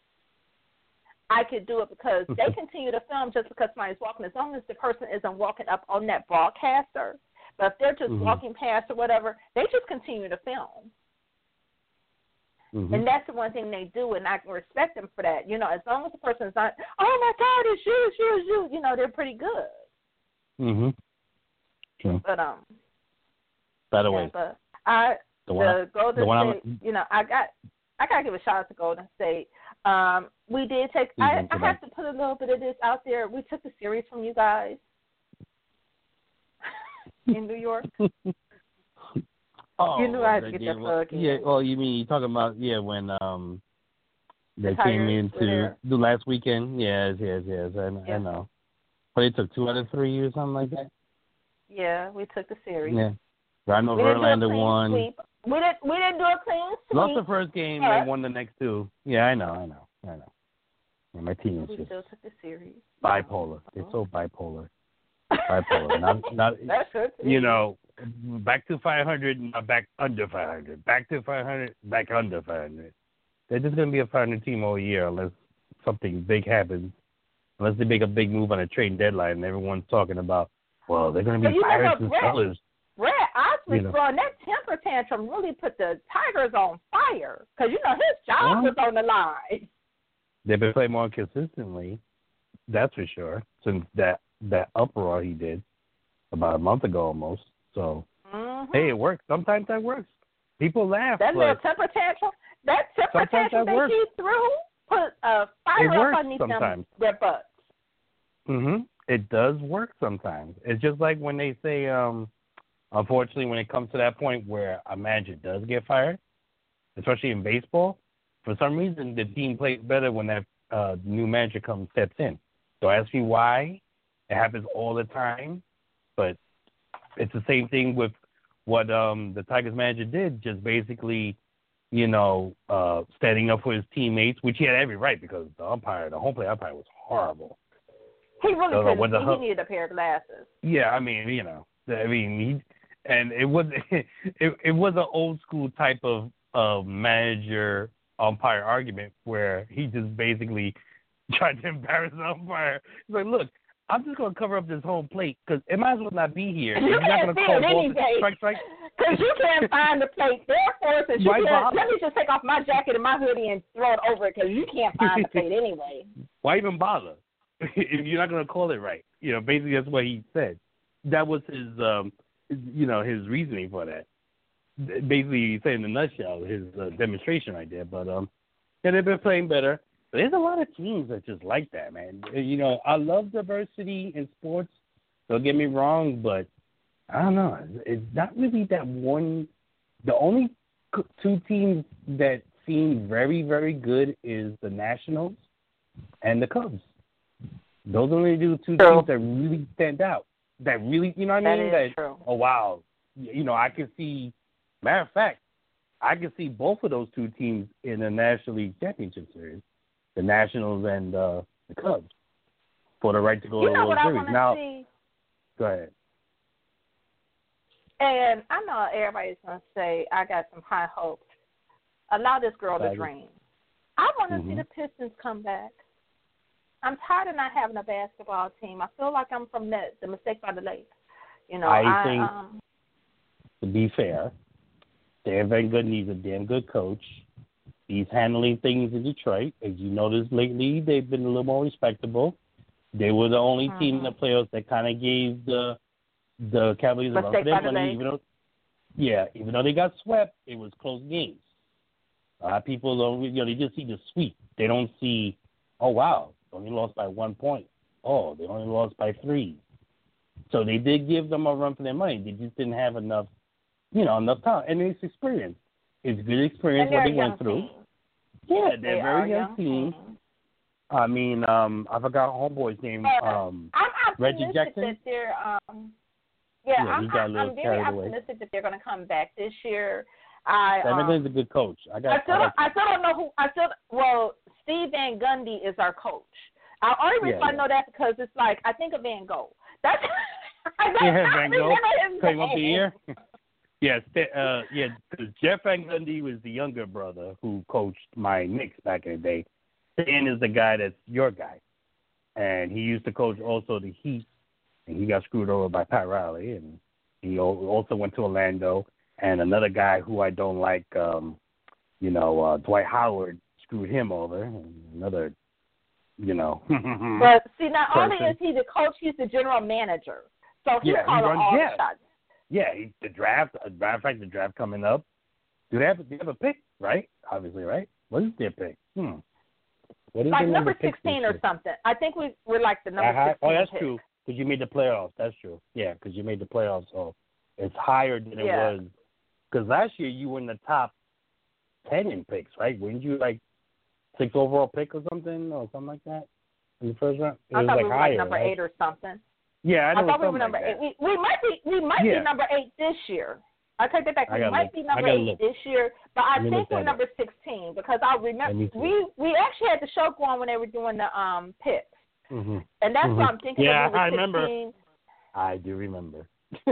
I could do it because they continue to film just because somebody's walking, as long as the person isn't walking up on that broadcaster. But if they're just mm-hmm. walking past or whatever, they just continue to film. Mm-hmm. And that's the one thing they do, and I can respect them for that. You know, as long as the person's not, oh, my God, it's you, it's you, it's you, you know, they're pretty good. Mm-hmm. True. But, um, by the yeah, way, but I, the, the one, Golden the one State, you know, I got, I got to give a shout out to Golden State. Um, we did take, I, I have to put a little bit of this out there. We took the series from you guys in New York. Oh, you knew I had to that get that game, plug in. Yeah, well, you mean you're talking about, yeah, when um they the came into the last weekend? Yes, yes, yes, I, yeah. I know. But they took two out of three or something like that? Yeah, we took the series. Yeah. I know Verlander won. Sweep. We didn't, we didn't do a clean sweep. Lost the first game, but they won the next two. Yeah, I know, I know, I know. Yeah, my team is we just still took the series. bipolar. They're so bipolar. Bipolar. not, not, That's good. You know, back to five hundred, not back under five hundred. Back to five hundred, back under five hundred. They're just going to be a five hundred team all year unless something big happens. Unless they make a big move on a trade deadline and everyone's talking about, well, they're going to be Pirates and Steelers. Brett Osmond you know. throwing that temper tantrum really put the Tigers on fire because, you know, his job well, was on the line. They've been playing more consistently, that's for sure, since that, that uproar he did about a month ago almost. So, mm-hmm. hey, it works. Sometimes that works. People laugh. That little temper tantrum, that temper tantrum that, that he threw put a fire up underneath them, their butts. Mm-hmm. It does work sometimes. It's just like when they say, um, unfortunately, when it comes to that point where a manager does get fired, especially in baseball, for some reason the team plays better when that uh, new manager comes steps in. Don't ask me why. It happens all the time, but it's the same thing with what um, the Tigers manager did, just basically, you know, uh, standing up for his teammates, which he had every right because the umpire, the home plate umpire was horrible. He really so, couldn't see. The, he needed a pair of glasses. Yeah, I mean, you know, I mean, he, and it was it, it was an old school type of uh, manager umpire argument where he just basically tried to embarrass the umpire. He's like, look, I'm just going to cover up this home plate because it might as well not be here. You You're can't not see call it anyway. Strike, strike. Because you can't find the plate. Therefore, since you can't, let me just take off my jacket and my hoodie and throw it over it because you can't find the plate anyway. Why even bother if you're not going to call it right? You know, basically that's what he said. That was his, um, his, you know, his reasoning for that. Basically, he said in a nutshell, his uh, demonstration right there. But um, yeah, they've been playing better. But there's a lot of teams that just like that, man. You know, I love diversity in sports. Don't get me wrong, but I don't know. It's not really that one. The only two teams that seem very, very good is the Nationals and the Cubs. Those are only the two true. teams that really stand out. That really, you know what I mean? That is that, true. Oh, wow. You know, I can see, matter of fact, I can see both of those two teams in the National League Championship Series, the Nationals and uh, the Cubs, for the right to go you to know the World what Series. I wanna now, see? Go ahead. And I know everybody's going to say, I got some high hopes. Allow this girl to dream. I want to mm-hmm. see the Pistons come back. I'm tired of not having a basketball team. I feel like I'm from the the mistake by the lake. You know, I, I think, um, to be fair, Dan Van Gundy's a damn good coach. He's handling things in Detroit. As you noticed lately, they've been a little more respectable. They were the only mm-hmm. team in the playoffs that kind of gave the the Cavaliers a run for their money. Even though, yeah, even though they got swept, it was close games. A lot of people don't, you know, they just see the sweep. They don't see, oh wow, they only lost by one point. Oh, they only lost by three. So they did give them a run for their money. They just didn't have enough, you know, enough time. And it's experience. It's good experience what they went through. Team. Yeah, they're they a very young, young team. team. I mean, um, I forgot homeboy's name. But Um, I'm Reggie optimistic Jackson. that they're, um, yeah, yeah I'm, he got a little I'm very carried optimistic away. that they're going to come back this year. I Van Gundy's um, a good coach. I got. I still, I, don't, I still don't know who. I still well, Steve Van Gundy is our coach. I only reason yeah, I yeah. know that because it's like I think of Van Gogh. That's yeah, Van Gogh came up the name. year. Yes, uh, yeah, because Jeff Van Gundy was the younger brother who coached my Knicks back in the day. Stan is the guy that's your guy, and he used to coach also the Heat, and he got screwed over by Pat Riley, and he also went to Orlando. And another guy who I don't like, um, you know, uh, Dwight Howard screwed him over. Another, you know. But see, not person. only is he the coach, he's the general manager. So he's yeah, calling he runs, all yeah. the shots. Yeah, he, the draft. As a matter of fact, the draft coming up. Do they have, do they have a pick? Right? Obviously, right? What is their pick? Hmm. What is like number, number sixteen or something. I think we we're like the number uh, sixteen. Oh, that's pick. true. Because you made the playoffs. That's true. Yeah, because you made the playoffs. So it's higher than it yeah. was. Because last year you were in the top ten in picks, right? Weren't you like sixth overall pick or something, or something like that in the first round? It I was thought like we were higher, like number right? eight or something. Yeah, I, know I thought we were number like eight. We, we might be we might yeah. be number eight this year. I take that back. I We might look. be number eight look. this year, but I think we're up. number sixteen because I remember we we actually had the show going when they were doing the um picks, mm-hmm. and that's mm-hmm. what I'm thinking. Yeah, of number I sixteen. remember. I do remember.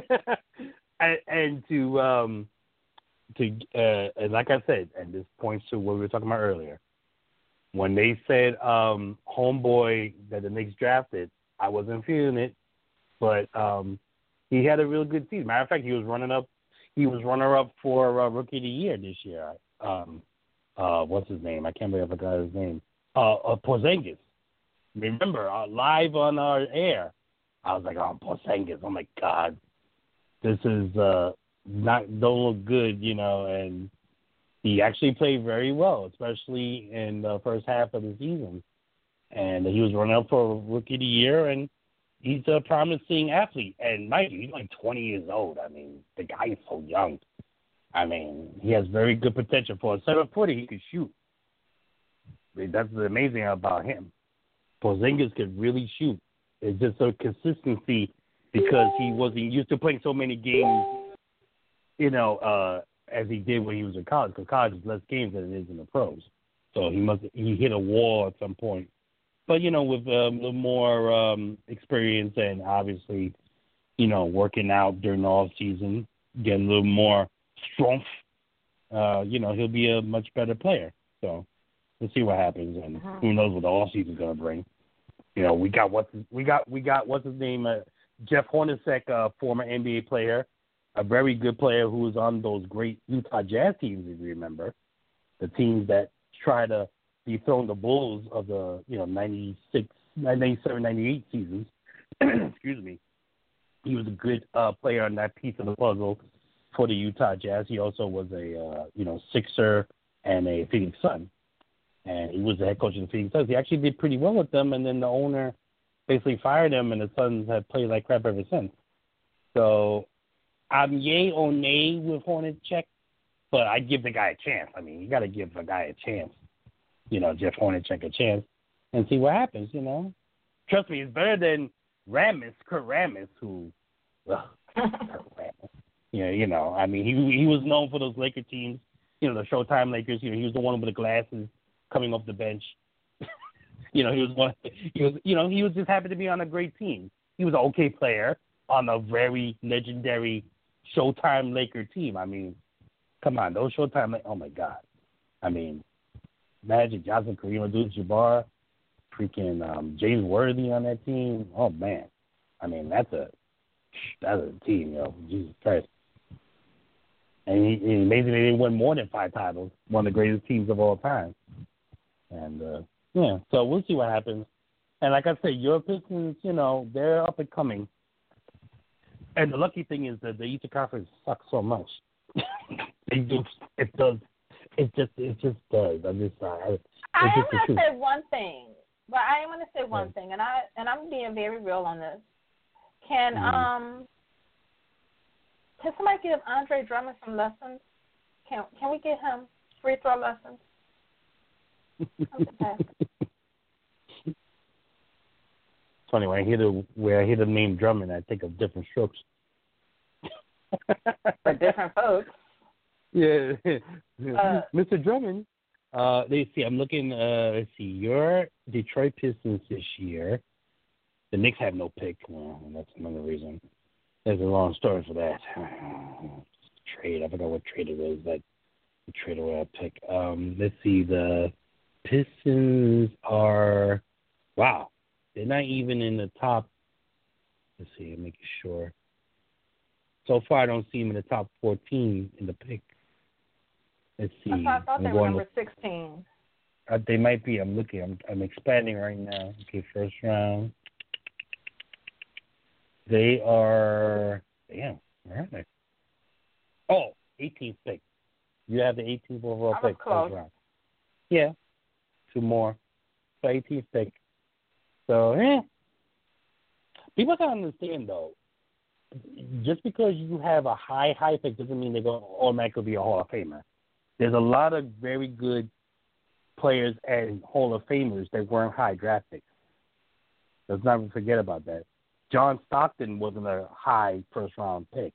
and, and to um to uh, and like I said, and this points to what we were talking about earlier. When they said um, homeboy that the Knicks drafted, I wasn't feeling it, but um, he had a real good season. Matter of fact, he was running up. He was runner up for uh, Rookie of the Year this year. Um, uh, what's his name? I can't believe I forgot his name. Uh, uh, Porzingis. Remember, uh, live on our air, I was like, "Oh, Porzingis! Oh my God, this is uh, not don't look good," you know. And he actually played very well, especially in the first half of the season. And he was running up for Rookie of the Year, and he's a promising athlete. And mind you, he's like twenty years old. I mean, the guy is so young. I mean, he has very good potential. For a seven-footer, he could shoot. I mean, that's the amazing about him. Porzingis could really shoot. It's just a consistency because he wasn't used to playing so many games, you know, uh, as he did when he was in college. Because college is less games than it is in the pros. So he must he hit a wall at some point. But, you know, with um, a little more um, experience and obviously, you know, working out during the off season, getting a little more strength, uh, you know, he'll be a much better player. So we'll see what happens, and uh-huh. who knows what the off season's gonna bring. You know, we got what's we got we got what's his name, uh, Jeff Hornacek, a former N B A player, a very good player who was on those great Utah Jazz teams, if you remember, the teams that try to dethrone the Bulls of the you know ninety-six, ninety-seven, ninety-eight seasons. Excuse me. He was a good uh, player on that piece of the puzzle for the Utah Jazz. He also was a uh, you know Sixer and a Phoenix Sun, and he was the head coach of the Phoenix Suns. He actually did pretty well with them, and then the owner basically fired him, and the Suns have played like crap ever since. So I'm yay or nay with Hornacek, but I give the guy a chance. I mean, you got to give a guy a chance. You know, Jeff Hornacek a chance and see what happens. You know, trust me, it's better than Ramis, Kurt Ramis, who, ugh, Kurt Ramis. Yeah, you know, I mean, he he was known for those Laker teams, you know, the Showtime Lakers. You know, he was the one with the glasses coming off the bench. you know, he was one. He was, you know, he was just happy to be on a great team. He was an okay player on a very legendary Showtime Laker team. I mean, come on, those Showtime. Oh my God, I mean, Magic Johnson, Kareem Abdul-Jabbar, freaking um, James Worthy on that team. Oh man, I mean that's a that's a team, yo. Jesus Christ. And he, he basically didn't win more than five titles. One of the greatest teams of all time. And uh, yeah, so we'll see what happens. And like I said, your Pistons, you know, they're up and coming. And the lucky thing is that the Eastern Conference sucks so much. it just, it does, it just, it just does. I'm just, uh, I, I am just going to say one thing, but I am going to say one yeah. thing, and I and I'm being very real on this. Can mm-hmm. um, can somebody give Andre Drummond some lessons? Can can we get him free throw lessons? Funny when I hear the where I hear the name Drummond, I think of different strokes. For different folks. Yeah, uh, Mister Drummond. Uh, let's see. I'm looking. Uh, let's see. Your Detroit Pistons this year. The Knicks have no pick. Well, that's another reason. There's a long story for that. Trade. I forgot what trade it was. That the trade away a pick. Um, let's see. The Pistons are. Wow. They're not even in the top. Let's see. I'm making sure. So far, I don't see them in the top fourteen in the pick. Let's see. I thought, I thought I'm they were number to, sixteen. Uh, they might be. I'm looking. I'm, I'm expanding right now. Okay, first round. They are. Damn. Where are they? Oh, eighteenth pick. You have the eighteenth overall I was pick. close. First round. Yeah. Two more. So eighteenth pick. So, eh. People gotta understand though. Just because you have a high, high pick doesn't mean they're going to automatically be a Hall of Famer. There's a lot of very good players and Hall of Famers that weren't high draft picks. Let's not forget about that. John Stockton wasn't a high first-round pick.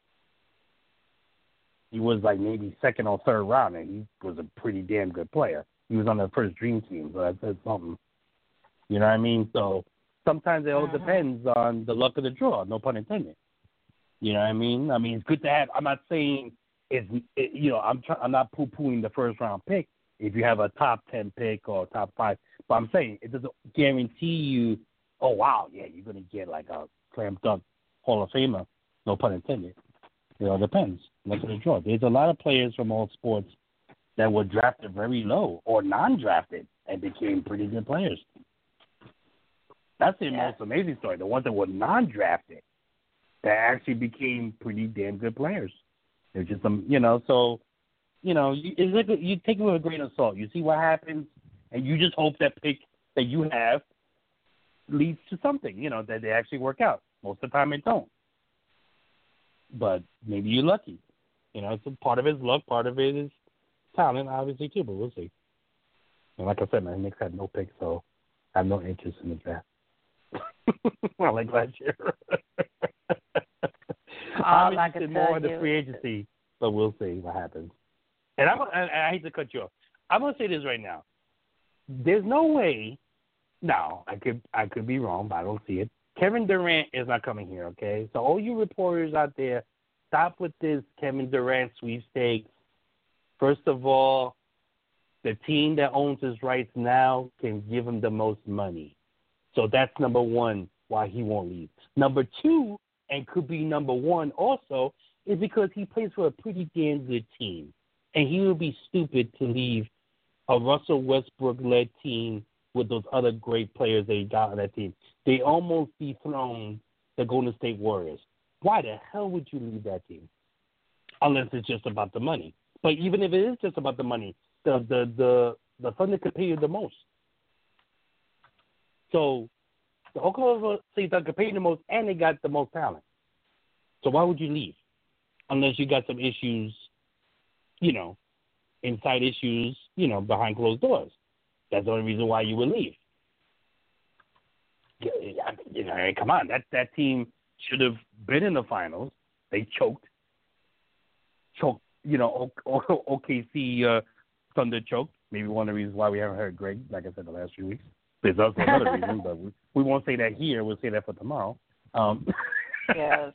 He was like maybe second or third round, and he was a pretty damn good player. He was on the first dream team, so that said something. You know what I mean? So sometimes it all uh-huh. depends on the luck of the draw, no pun intended. You know what I mean? I mean, it's good to have. I'm not saying it's, it, you know, I'm try, I'm not poo-pooing the first round pick if you have a top ten pick or top five. But I'm saying it doesn't guarantee you, oh, wow, yeah, you're going to get like a slam dunk Hall of Famer, no pun intended. You know, it depends. Luck of the draw. There's a lot of players from all sports that were drafted very low or non-drafted and became pretty good players. That's the yeah. most amazing story. The ones that were non-drafted that actually became pretty damn good players. They're just some, you know. So, you know, you, it's like a, you take it with a grain of salt. You see what happens, and you just hope that pick that you have leads to something. You know, that they actually work out. Most of the time, it don't. But maybe you're lucky. You know, so part of it is luck, part of it is talent, obviously too. But we'll see. And like I said, man, Knicks had no pick, so I have no interest in the draft. Well, like last year. I'm interested more in the free agency, but we'll see what happens. And I'm, I, I hate to cut you off. I'm going to say this right now. There's no way. No, I could I could be wrong, but I don't see it. Kevin Durant is not coming here. Okay, so all you reporters out there, stop with this Kevin Durant sweepstakes. First of all, the team that owns his rights now can give him the most money. So that's number one, why he won't leave. Number two, and could be number one also, is because he plays for a pretty damn good team. And he would be stupid to leave a Russell Westbrook-led team with those other great players they got on that team. They almost dethroned the Golden State Warriors. Why the hell would you leave that team? Unless it's just about the money. But even if it is just about the money, the the the, the Thunder could pay you the most. So the Oklahoma City Thunder could pay you the most, and they got the most talent. So why would you leave? Unless you got some issues, you know, inside issues, you know, behind closed doors. That's the only reason why you would leave. You know, come on, that that team should have been in the finals. They choked. Choked, you know, O K C uh, Thunder choked. Maybe one of the reasons why we haven't heard Greg, like I said, the last few weeks. There's also another reason, but we, we won't say that here. We'll say that for tomorrow. Um, yes.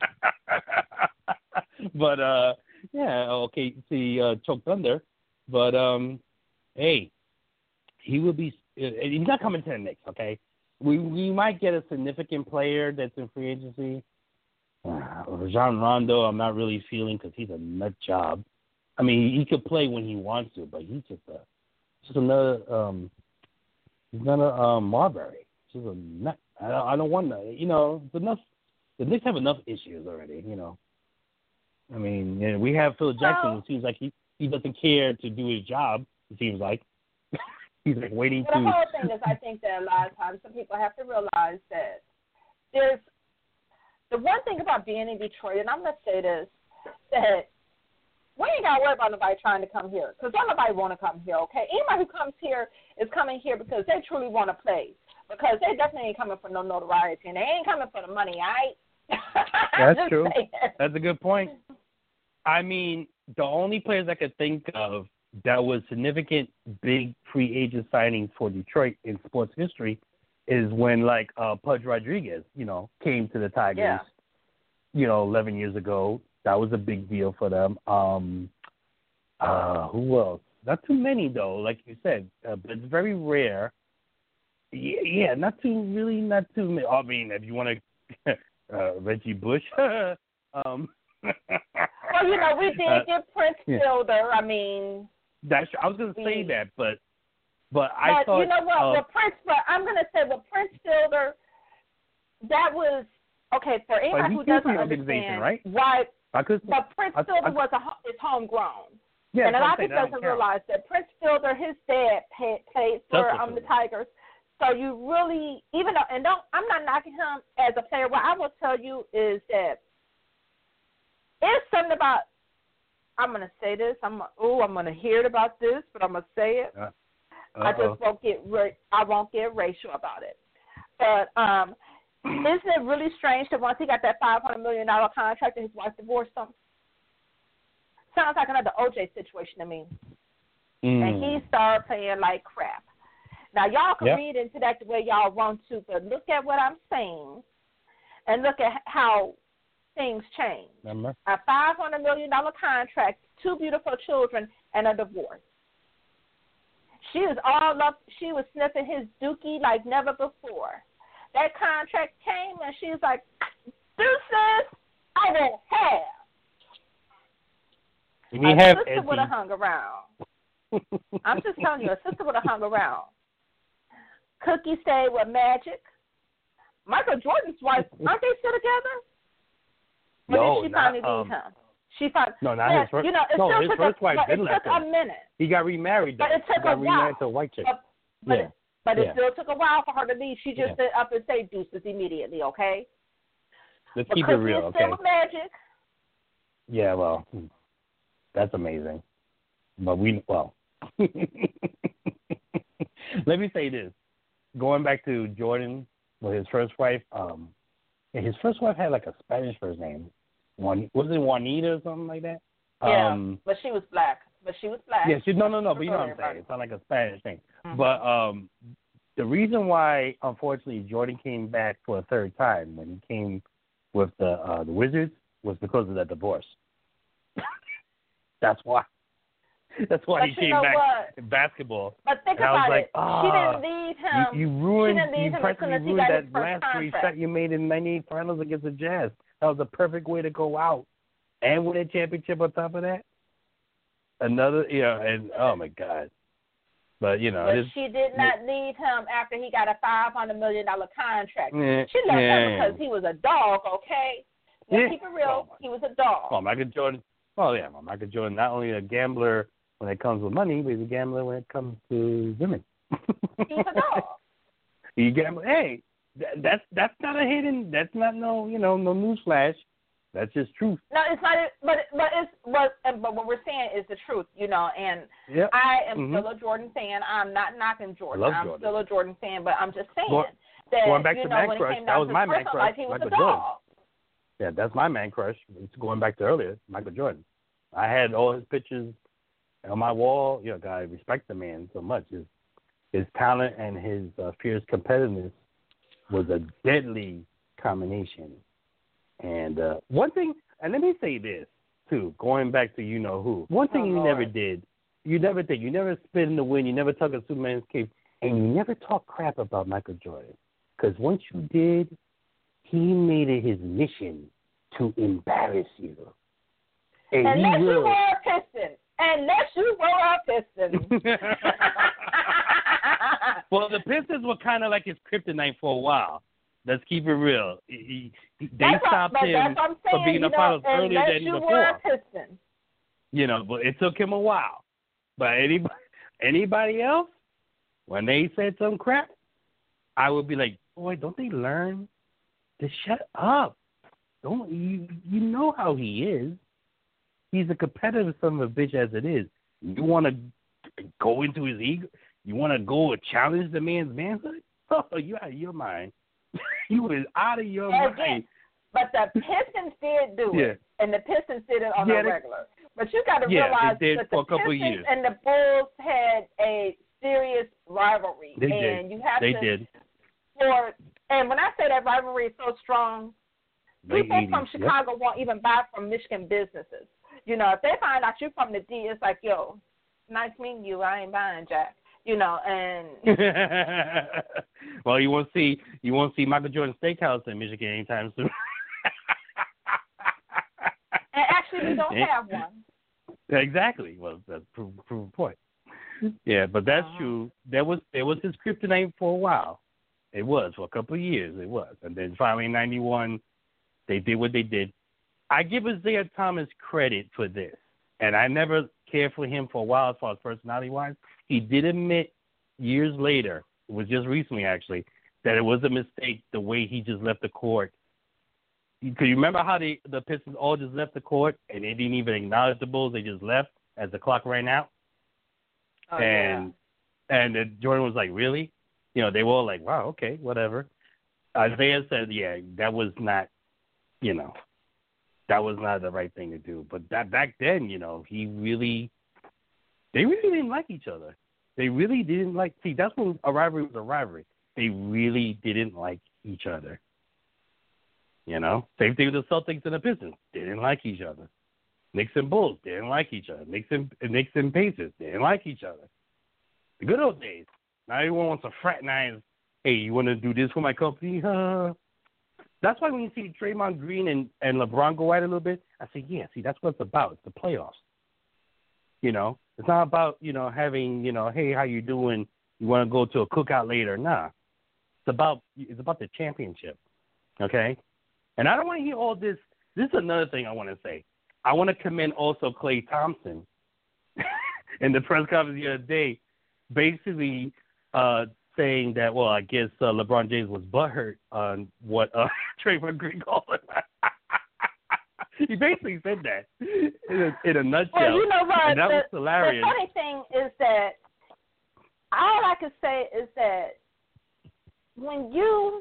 But, uh, yeah, O K C uh, choked Thunder. But, um, hey, he will be he's not coming to the Knicks, okay? We we might get a significant player that's in free agency. Uh, Rajon Rondo, I'm not really feeling because he's a nut job. I mean, he could play when he wants to, but he's just a just another um, he's not a um, Marbury. He's just a nut. I don't, I don't want that. You know, it's enough. The Knicks have enough issues already. You know, I mean, yeah, we have Phil Jackson. Who seems like he, he doesn't care to do his job. It seems like he's like waiting well, to. The whole thing is, I think that a lot of times some people have to realize that there's the one thing about being in Detroit, and I'm going to say this, that we ain't got to worry about nobody trying to come here because don't nobody want to come here, okay? Anybody who comes here is coming here because they truly want to play, because they definitely ain't coming for no notoriety, and they ain't coming for the money, all right? That's true. Saying. That's a good point. I mean, the only players I could think of that was significant big free agent signings for Detroit in sports history is when, like, uh, Pudge Rodriguez, you know, came to the Tigers, yeah. you know, eleven years ago. That was a big deal for them. Um, uh, who else? Not too many, though, like you said, uh, but it's very rare. Yeah, yeah, not too, really not too many. I mean, if you want to, uh, Reggie Bush. um, well, you know, we did uh, get Prince yeah. Fielder. I mean. That's, I was going to say that, but but, but I thought. You know what? Uh, with Prince, but I'm going to say with Prince Fielder, that was, okay, for anybody who doesn't understand right? why. I could, but Prince I, Fielder I, was a, is homegrown. Yeah, and a lot of people doesn't realize that Prince Fielder, his dad paid, played for um, the Tigers. So you really, even though, and don't, I'm not knocking him as a player. What I will tell you is that it's something about, I'm going to say this, I'm, oh, I'm going to hear it about this, but I'm going to say it. Uh, I just won't get, I won't get racial about it. But um, isn't it really strange that once he got that five hundred million dollars contract and his wife divorced him? Sounds like another O J situation to me. Mm. And he started playing like crap. Now, y'all can yep. read into that the way y'all want to, but look at what I'm saying and look at how things change. Remember? A five hundred million dollars contract, two beautiful children, and a divorce. She was all up. She was sniffing his dookie like never before. That contract came, and she was like, deuces, I won't have. We a have sister would have hung around. I'm just telling you, a sister would have hung around. Cookie stayed with Magic. Michael Jordan's wife, aren't they still together? Or no, did she not, finally um, leave him? She finally, no, not yeah, his first. You know, it no, still his took first a, wife but didn't it let took him. a minute. He got remarried, though. But it took he got a while. remarried to a white chick. But, but, yeah. it, but yeah. it still took a while for her to leave. She just yeah. stood up and say deuces immediately, okay? Let's but keep Cookie it real, is okay? Still with Magic. Yeah, well, that's amazing. But we, well, let me say this. Going back to Jordan with his first wife, um, his first wife had like a Spanish first name. Juan, was it Juanita or something like that? Yeah, um, but she was black. But she was black. Yeah, she, no, no, no, but you know what I'm saying. It's not like a Spanish thing. Mm-hmm. But um, the reason why, unfortunately, Jordan came back for a third time when he came with the uh, the Wizards was because of that divorce. That's why. That's why but he came back what? in basketball. But think and about I was like, it. ah, she didn't leave him. You, you ruined, you practically ruined that last three shot you made in ninety-eight finals against the Jazz. That was the perfect way to go out and win a championship on top of that. Another, you know, and oh my God. But, you know. But this, she did not this, leave him after he got a five hundred million dollars contract. Yeah, she left yeah, him because he was a dog, okay? Let's yeah. keep it real. Oh, he was a dog. Oh, Michael Jordan. Oh, yeah. Well, Michael Jordan, not only a gambler when it comes with money, but he's a gambler when it comes to women. He's a dog. You gamble. Hey, that, that's that's not a hidden. That's not no you know no newsflash. That's just truth. No, it's not. But but it's but but what we're saying is the truth, you know. And yep. I am mm-hmm. still a Jordan fan. I'm not knocking Jordan. I love I'm Jordan. still a Jordan fan, but I'm just saying going, that going back you to know man when crush, it came that down was to my man personal crush. life, he was Michael a dog. Jordan. Yeah, that's my man crush. It's going back to earlier, Michael Jordan. I had all his pictures on my wall. You know, I respect the man so much. His his talent and his uh, fierce competitiveness was a deadly combination. And uh, one thing, and let me say this too, going back to you know who. One thing oh, you Lord. never did, you never did, you never spit in the wind, you never took a Superman's cape. and you never talk crap about Michael Jordan. Because once you did, he made it his mission to embarrass you. And Unless he will. you were a Piston. Unless you were a Piston. Well, the Pistons were kind of like his kryptonite for a while. Let's keep it real. He, he, they that's stopped what, him saying, from being in the know, finals earlier unless than you before. Were a Piston. You know, but it took him a while. But anybody, anybody else, when they said some crap, I would be like, boy, don't they learn to shut up? Don't you? You know how he is. He's a competitive son of a bitch as it is. You want to go into his ego? You want to go and challenge the man's manhood? Oh, you out of your mind. You was out of your Again, mind. But the Pistons did do Yeah. it, and the Pistons did it on Yeah, a they- regular. But you got to Yeah, realize they did that for the a couple of Pistons years. and the Bulls had a serious rivalry, They and did. you have They to did. for. And when I say that rivalry is so strong, Late people from eighties, yep. Chicago won't even buy from Michigan businesses. You know, if they find out you're from the D, it's like, yo, nice meeting you. I ain't buying Jack. You know, and well, you won't see you won't see Michael Jordan Steakhouse in Michigan anytime soon. and actually, we don't have one. Exactly. Well, that's proof proof point. Yeah, but that's Uh-huh. true. That was it was his kryptonite for a while. It was for a couple of years. It was, and then finally in ninety-one, they did what they did. I give Isaiah Thomas credit for this, and I never cared for him for a while as far as personality wise. He did admit years later, it was just recently actually, that it was a mistake the way he just left the court. Because you remember how they, the Pistons all just left the court and they didn't even acknowledge the Bulls, they just left as the clock ran out? Oh, and yeah. and then Jordan was like, really? You know, they were all like, wow, okay, whatever. Isaiah said, yeah, that was not, you know, that was not the right thing to do. But that back then, you know, he really, they really didn't like each other. They really didn't like, see, that's when a rivalry was a rivalry. They really didn't like each other. You know? Same thing with the Celtics and the Pistons. They didn't like each other. Knicks and Bulls didn't like each other. Knicks and, Knicks and Pacers didn't like each other. The good old days. Now everyone wants to fraternize. Hey, you want to do this for my company? Uh, that's why when you see Draymond Green and, and LeBron go at it a little bit, I say, yeah, see, that's what it's about. It's the playoffs. You know? It's not about, you know, having, you know, hey, how you doing? You want to go to a cookout later? Nah. It's about it's about the championship. Okay? And I don't want to hear all this. This is another thing I want to say. I want to commend also Klay Thompson in the press conference the other day, basically uh, saying that, well, I guess uh, LeBron James was butthurt on what uh, Draymond Green called him. He basically said that in a, in a nutshell. Well, you know what? And that the, was hilarious. The funny thing is that all I can say is that when you,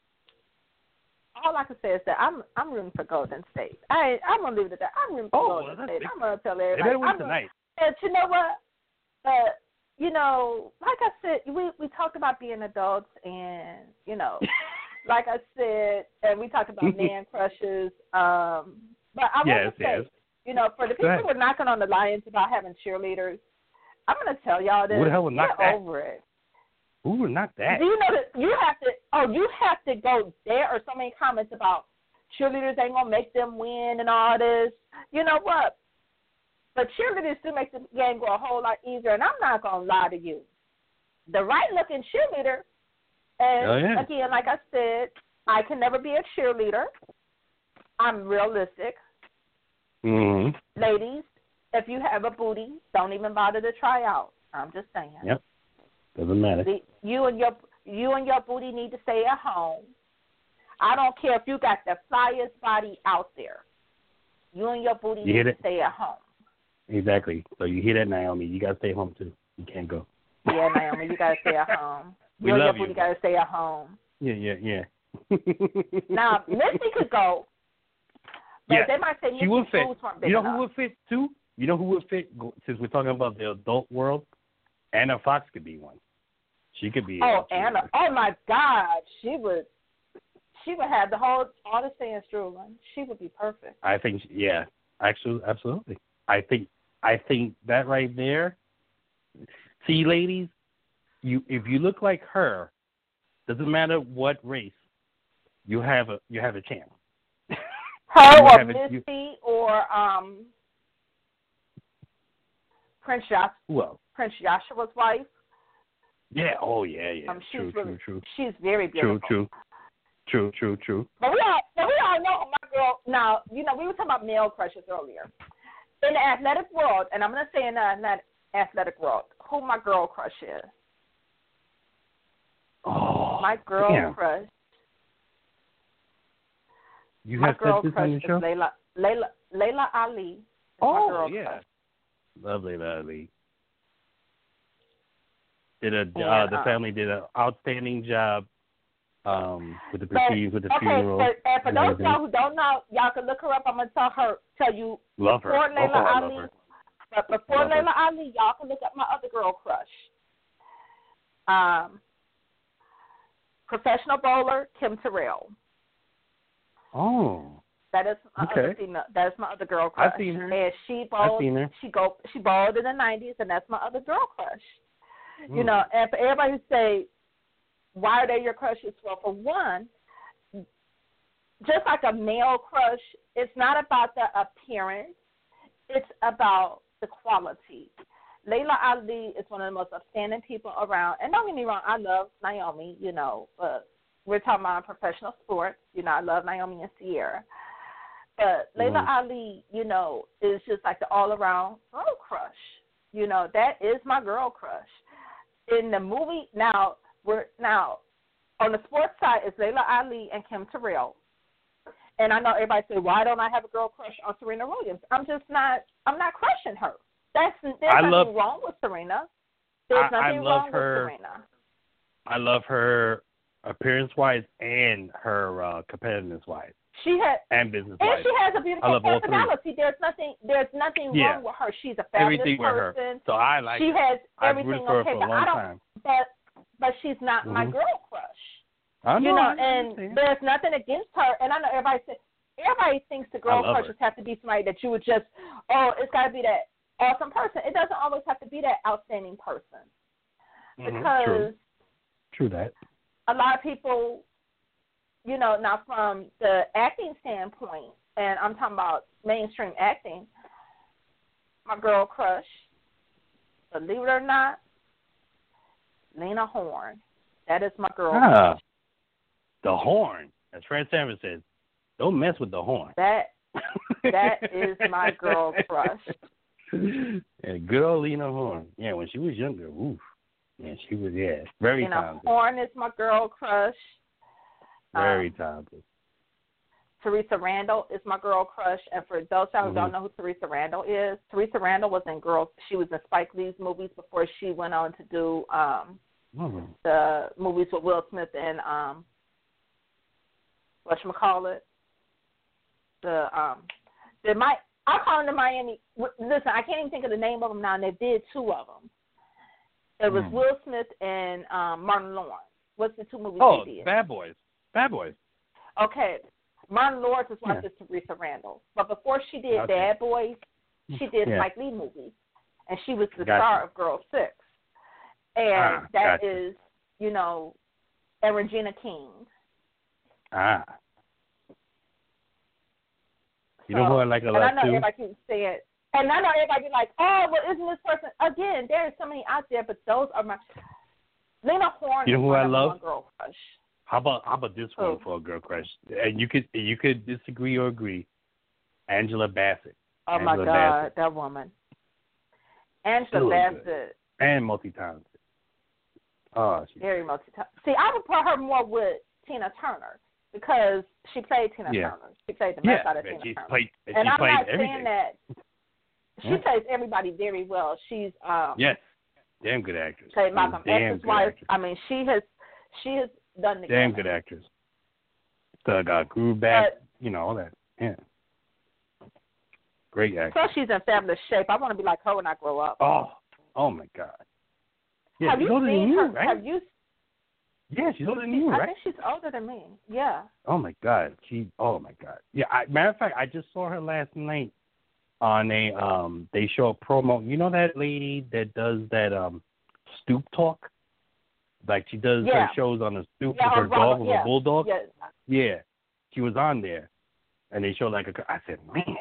all I can say is that I'm I'm rooting for Golden State. I I'm gonna leave it at that. I'm rooting for Oh, Golden well, State. big. I'm gonna tell They everybody. better win I'm tonight. Gonna, you know what? Uh, you know, like I said, we we talked about being adults, and you know, like I said, and we talked about man crushes. Um, but I yes, want to say, yes. you know, for the people who are knocking on the Lions about having cheerleaders, I'm gonna tell y'all this. Who the hell would knock Get that? over it. Who would knock that? Do you know that you have to? Oh, you have to go. There are so many comments about cheerleaders ain't gonna make them win and all this. You know what? But cheerleaders do make the game go a whole lot easier. And I'm not gonna lie to you. The right-looking cheerleader, and oh, yeah. again, like I said, I can never be a cheerleader. I'm realistic. Mm-hmm. Ladies, if you have a booty, don't even bother to try out. I'm just saying. Yep. Doesn't matter. The, you and your you and your booty need to stay at home. I don't care if you got the flyest body out there. You and your booty You need hit to it. stay at home. Exactly. So you hear that, Naomi. You got to stay home, too. You can't go. Yeah, Naomi, you got to stay at home. We you and love your booty you. got to stay at home. Yeah, yeah, yeah. Now, Missy could go, but yes. they might say She would Missy's fit. boobs weren't big You know enough. who would fit, too? You know who would fit, since we're talking about the adult world? Anna Fox could be one. She could be. Oh, a Anna! Oh my God, she would. She would have the whole all the stands drooling. She would be perfect. I think, yeah, actually, absolutely. I think, I think that right there. See, ladies, you if you look like her, doesn't matter what race, you have a you have a chance. Her You or have a- Misty you- or um Prince Josh Well, Prince Joshua's wife. yeah. Oh, yeah, yeah. Um, she's true, really, true, true, she's very true, beautiful. true, true, true, true. But we all, but we all know my girl. Now, you know, we were talking about male crushes earlier. In the athletic world, and I'm going to say in the athletic, athletic world, who my girl crush is. Oh, My girl damn. crush. You my have girl said this crush on the is show? Layla, Layla, Layla Ali. Is Oh, my girl yeah. crush. Lovely, lovely. Did a Yeah, uh, the uh, family did an outstanding job um, with the But, proceedings, with the okay, funeral. but, and for and those of everything. y'all who don't know, y'all can look her up. I'm gonna tell her, tell you Love her. before Oh, Layla I love Ali. her. But before Love her. Layla Ali, y'all can look up my other girl crush. Um, professional bowler Kim Terrell. Oh, That is my Okay. other female. That is my other girl crush. I've seen her. And she I've bowled. seen her. She go. She bowled in the nineties, and that's my other girl crush. You Mm. know, and for everybody who say, why are they your crushes? Well, for one, just like a male crush, it's not about the appearance. It's about the quality. Layla Ali is one of the most outstanding people around. And don't get me wrong, I love Naomi, you know, but we're talking about professional sports. You know, I love Naomi and Sierra. But Layla Mhm. Ali, you know, is just like the all-around girl crush. You know, that is my girl crush. In the movie, now, we're now, on the sports side, it's Layla Ali and Kim Terrell. And I know everybody say, why don't I have a girl crush on Serena Williams? I'm just not, I'm not crushing her. That's There's I nothing love- wrong with Serena. There's I- I nothing love wrong her- with Serena. I love her appearance-wise and her uh, competitiveness-wise She has, and and business-wise. she has a I beautiful love all three. personality. There's nothing, there's nothing Yeah. wrong with her. She's a fabulous Everything with her. person. So I like She her. has I've everything rooted for her okay, for a but long I don't. time. But but she's not my Mhm. girl crush. I know, You know, I and understand. there's nothing against her. And I know everybody says, everybody thinks the girl I love crushes have to be somebody that you would just, oh, it's got to be that awesome person. It doesn't always have to be that outstanding person. Mhm. Because True. True that. a lot of people, you know, now from the acting standpoint, and I'm talking about mainstream acting, my girl crush, believe it or not, Lena Horne. That is my girl Ah, crush. the horn. As Fran Sanford says, don't mess with the horn. That that is my girl crush. And good old Lena Horne. Yeah, when she was younger, oof. Yeah, she was, yeah, very You know, talented. Horne is my girl crush. Very Um, talented. Teresa Randall is my girl crush. And for those who Mhm. don't know who Teresa Randall is, Teresa Randall was in Girls. She was in Spike Lee's movies before she went on to do um, Mhm. the movies with Will Smith and um, whatchamacallit? The um, the my I call them the Miami. Listen, I can't even think of the name of them now. And they did two of them. It was Mm. Will Smith and um, Martin Lawrence. What's the two movies Oh, they did? Bad Boys. Bad Boys. Okay, Martin Lawrence's wife Yeah. is Teresa Randall. But before she did Okay. Bad Boys, she did Yeah. Spike Lee movies, and she was the Gotcha. star of Girl Six. And Ah, that gotcha. is, you know, and Regina King. Ah. You know So- who I like a And I lot know too? everybody keeps saying, and I know everybody be like, oh, well, isn't this person? Again, there are so many out there, but those are my. Lena Horne You know is who my I number love? one girl crush. How about how about this one Who? for a girl crush? And you could you could disagree or agree. Angela Bassett. Oh my Angela God, Bassett. that woman. Angela Still Bassett, good. And multi-talented. Oh, she, very multi-talented. See, I would put her more with Tina Turner because she played Tina Yeah. Turner. She played the mess yeah, out of man, Tina she's Turner. played she and I'm played not everything. saying that she Yeah. plays everybody very well. She's um Yes, damn good actress. played Malcolm damn X's good wife. actress. I mean, she has she has done the Damn gamut. good actress. So got grew back, But- you know, all that. Yeah. Great So actress. she's in fabulous shape. I want to be like her when I grow up. Oh, oh my God. Yeah, have she's you older seen than you, her? right? Have you? Yeah, she's older than you, I right? think she's older than me. Yeah. Oh my God, she. Oh my God. Yeah. I, matter of fact, I just saw her last night on a. Um, they show a promo. You know that lady that does that um, stoop talk. Like she does Yeah. her shows on the stoop Yeah, with her on dog, Bravo, with yeah. her bulldog. Yeah. Yeah, she was on there, and they showed like a. I said, man,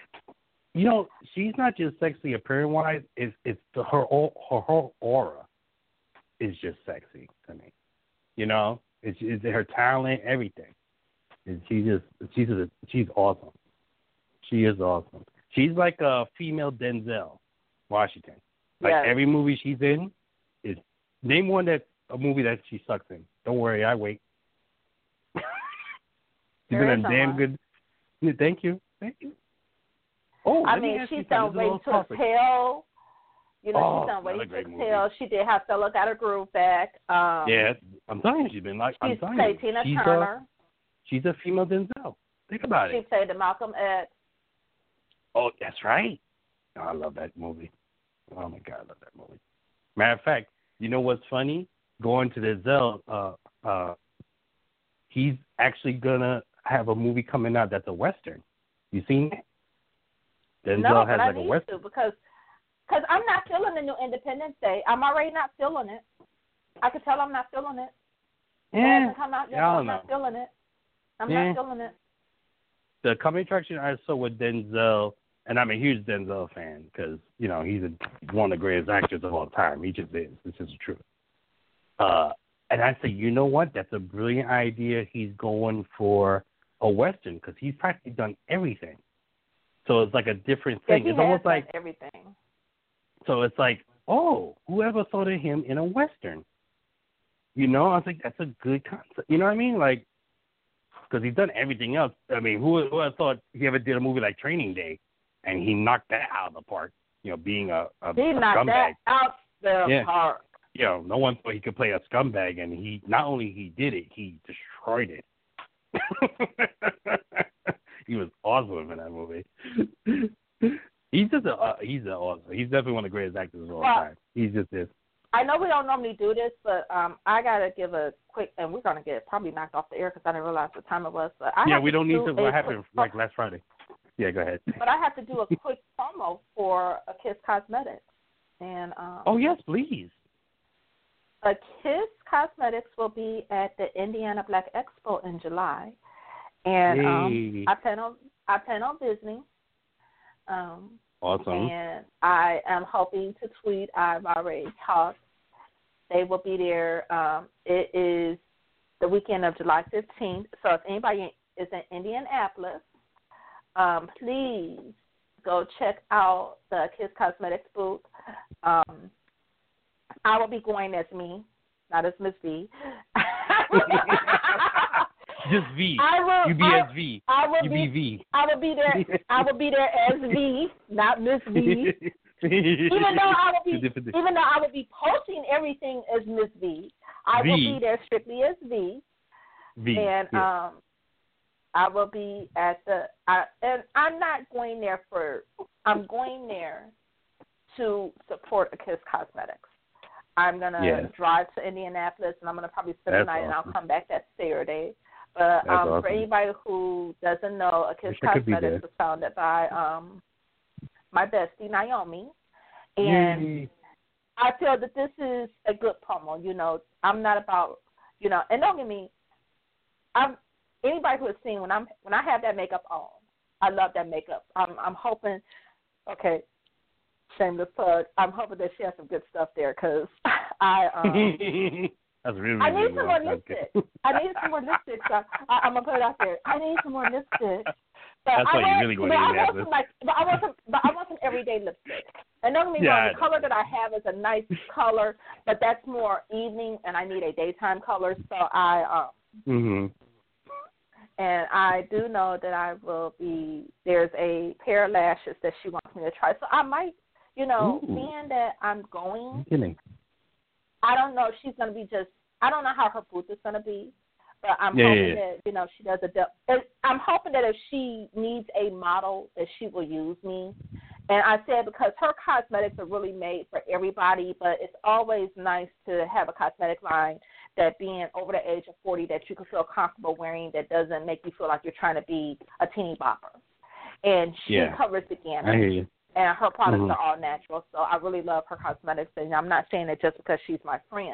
you know, she's not just sexy appearance wise. It's it's the, her her her aura is just sexy to me. You know, it's, it's her talent, everything. And she just she's a, she's awesome. She is awesome. She's like a female Denzel Washington. Like Yes. every movie she's in is name one that a movie that she sucks in. Don't worry, I wait. She's There in is a damn someone. good. Thank you, thank you. Oh, I let me mean, ask you she's something. done This is a Waiting little to topic. Exhale. You know, Oh, she's done another Waiting to great movie. Exhale. She did How Stella Got Her Groove Back. Um, Yeah, I'm telling you, she's been like. I'm She's telling played you, Tina she's Turner. a she's a female Denzel. Think about She it. played the Malcolm X. Oh, that's right. Oh, I love that movie. Oh my God, I love that movie. Matter of fact, you know what's funny? Going to Denzel, uh, uh, he's actually gonna have a movie coming out that's a western. You seen it? Denzel no, has but I like a need western. to because cause I'm not feeling the new Independence Day. I'm already not feeling it. I can tell I'm not feeling it. It Yeah, hasn't come out yet, I but don't I'm not know. feeling it. I'm Yeah. not feeling it. The coming attraction I saw with Denzel, and I'm a huge Denzel fan because you know he's a, one of the greatest actors of all time. He just is. This is true. Uh, and I say, you know what? That's a brilliant idea. He's going for a western because he's practically done everything. So it's like a different Yeah, thing. he It's has almost done like everything. so. It's like, oh, whoever thought of him in a western? You know, I was like, that's a good concept. You know what I mean? Like, because he's done everything else. I mean, who who would have thought he ever did a movie like Training Day, and he knocked that out of the park? You know, being a, a, He a knocked scumbag. that out the Yeah. park. You know, no one thought he could play a scumbag, and he not only he did it, he destroyed it. He was awesome in that movie. He's just a uh, he's a awesome. He's definitely one of the greatest actors of all Well, time. He's just this. I know we don't normally do this, but um, I gotta give a quick, and we're gonna get probably knocked off the air because I didn't realize what time it was. But I Yeah, have we don't need do to. a What happened quick- like last Friday? Yeah, go ahead. But I have to do a quick promo for a Kiss Cosmetics, and um, Oh yes, please. a Kiss Cosmetics will be at the Indiana Black Expo in July, and um, Yay. I plan on I plan on visiting. Um, Awesome. And I am hoping to tweet. I've already talked. They will be there. Um, it is the weekend of July fifteenth. So if anybody is in Indianapolis, um, please go check out the Kiss Cosmetics booth. Um, I will be going as me, not as Miss V. Just V. I will, You be I, as V. I will You be, be V. I will be there. I will be there as V, not Miss V. Even though I will be, even though I will be posting everything as Miss V, I V. will be there strictly as V. V. And yeah. um, I will be at the. I, and I'm not going there for. I'm going there to support a Kiss Cosmetics. I'm gonna Yeah. drive to Indianapolis, and I'm gonna probably spend That's the night, and I'll awesome. come back that Saturday. But That's um, awesome. for anybody who doesn't know, a Kiss Wish I could be there. Cosmetics was founded by um, my bestie Naomi, and Yay. I feel that this is a good promo. You know, I'm not about, you know, and don't get me. I'm anybody who has seen when I'm when I have that makeup on, I love that makeup. I'm I'm hoping. Okay, shameless plug. I'm hoping that she has some good stuff there because I. Um, That's really, I really need some more well. lipstick. I need some more lipstick. So I, I'm gonna put it out there. I need some more lipstick. But That's I why you want, really go but to I want Indianapolis. some like, but I want some, but I want some everyday lipstick. And don't get me Yeah, wrong, I the know. color that I have is a nice color, but that's more evening, and I need a daytime color. So I, um, Mhm. and I do know that I will be. There's a pair of lashes that she wants me to try. So I might, you know, Ooh. being that I'm going. I'm kidding. I don't know if she's going to be just, I don't know how her booth is going to be, but I'm Yeah, hoping yeah, yeah. that, you know, she does a, de- it- I'm hoping that if she needs a model, that she will use me. And I said because her cosmetics are really made for everybody, but it's always nice to have a cosmetic line that being over the age of forty that you can feel comfortable wearing that doesn't make you feel like you're trying to be a teeny bopper. And she Yeah. covers the gamut. I hear you. And her products Mhm. are all natural, so I really love her cosmetics. And I'm not saying it just because she's my friend.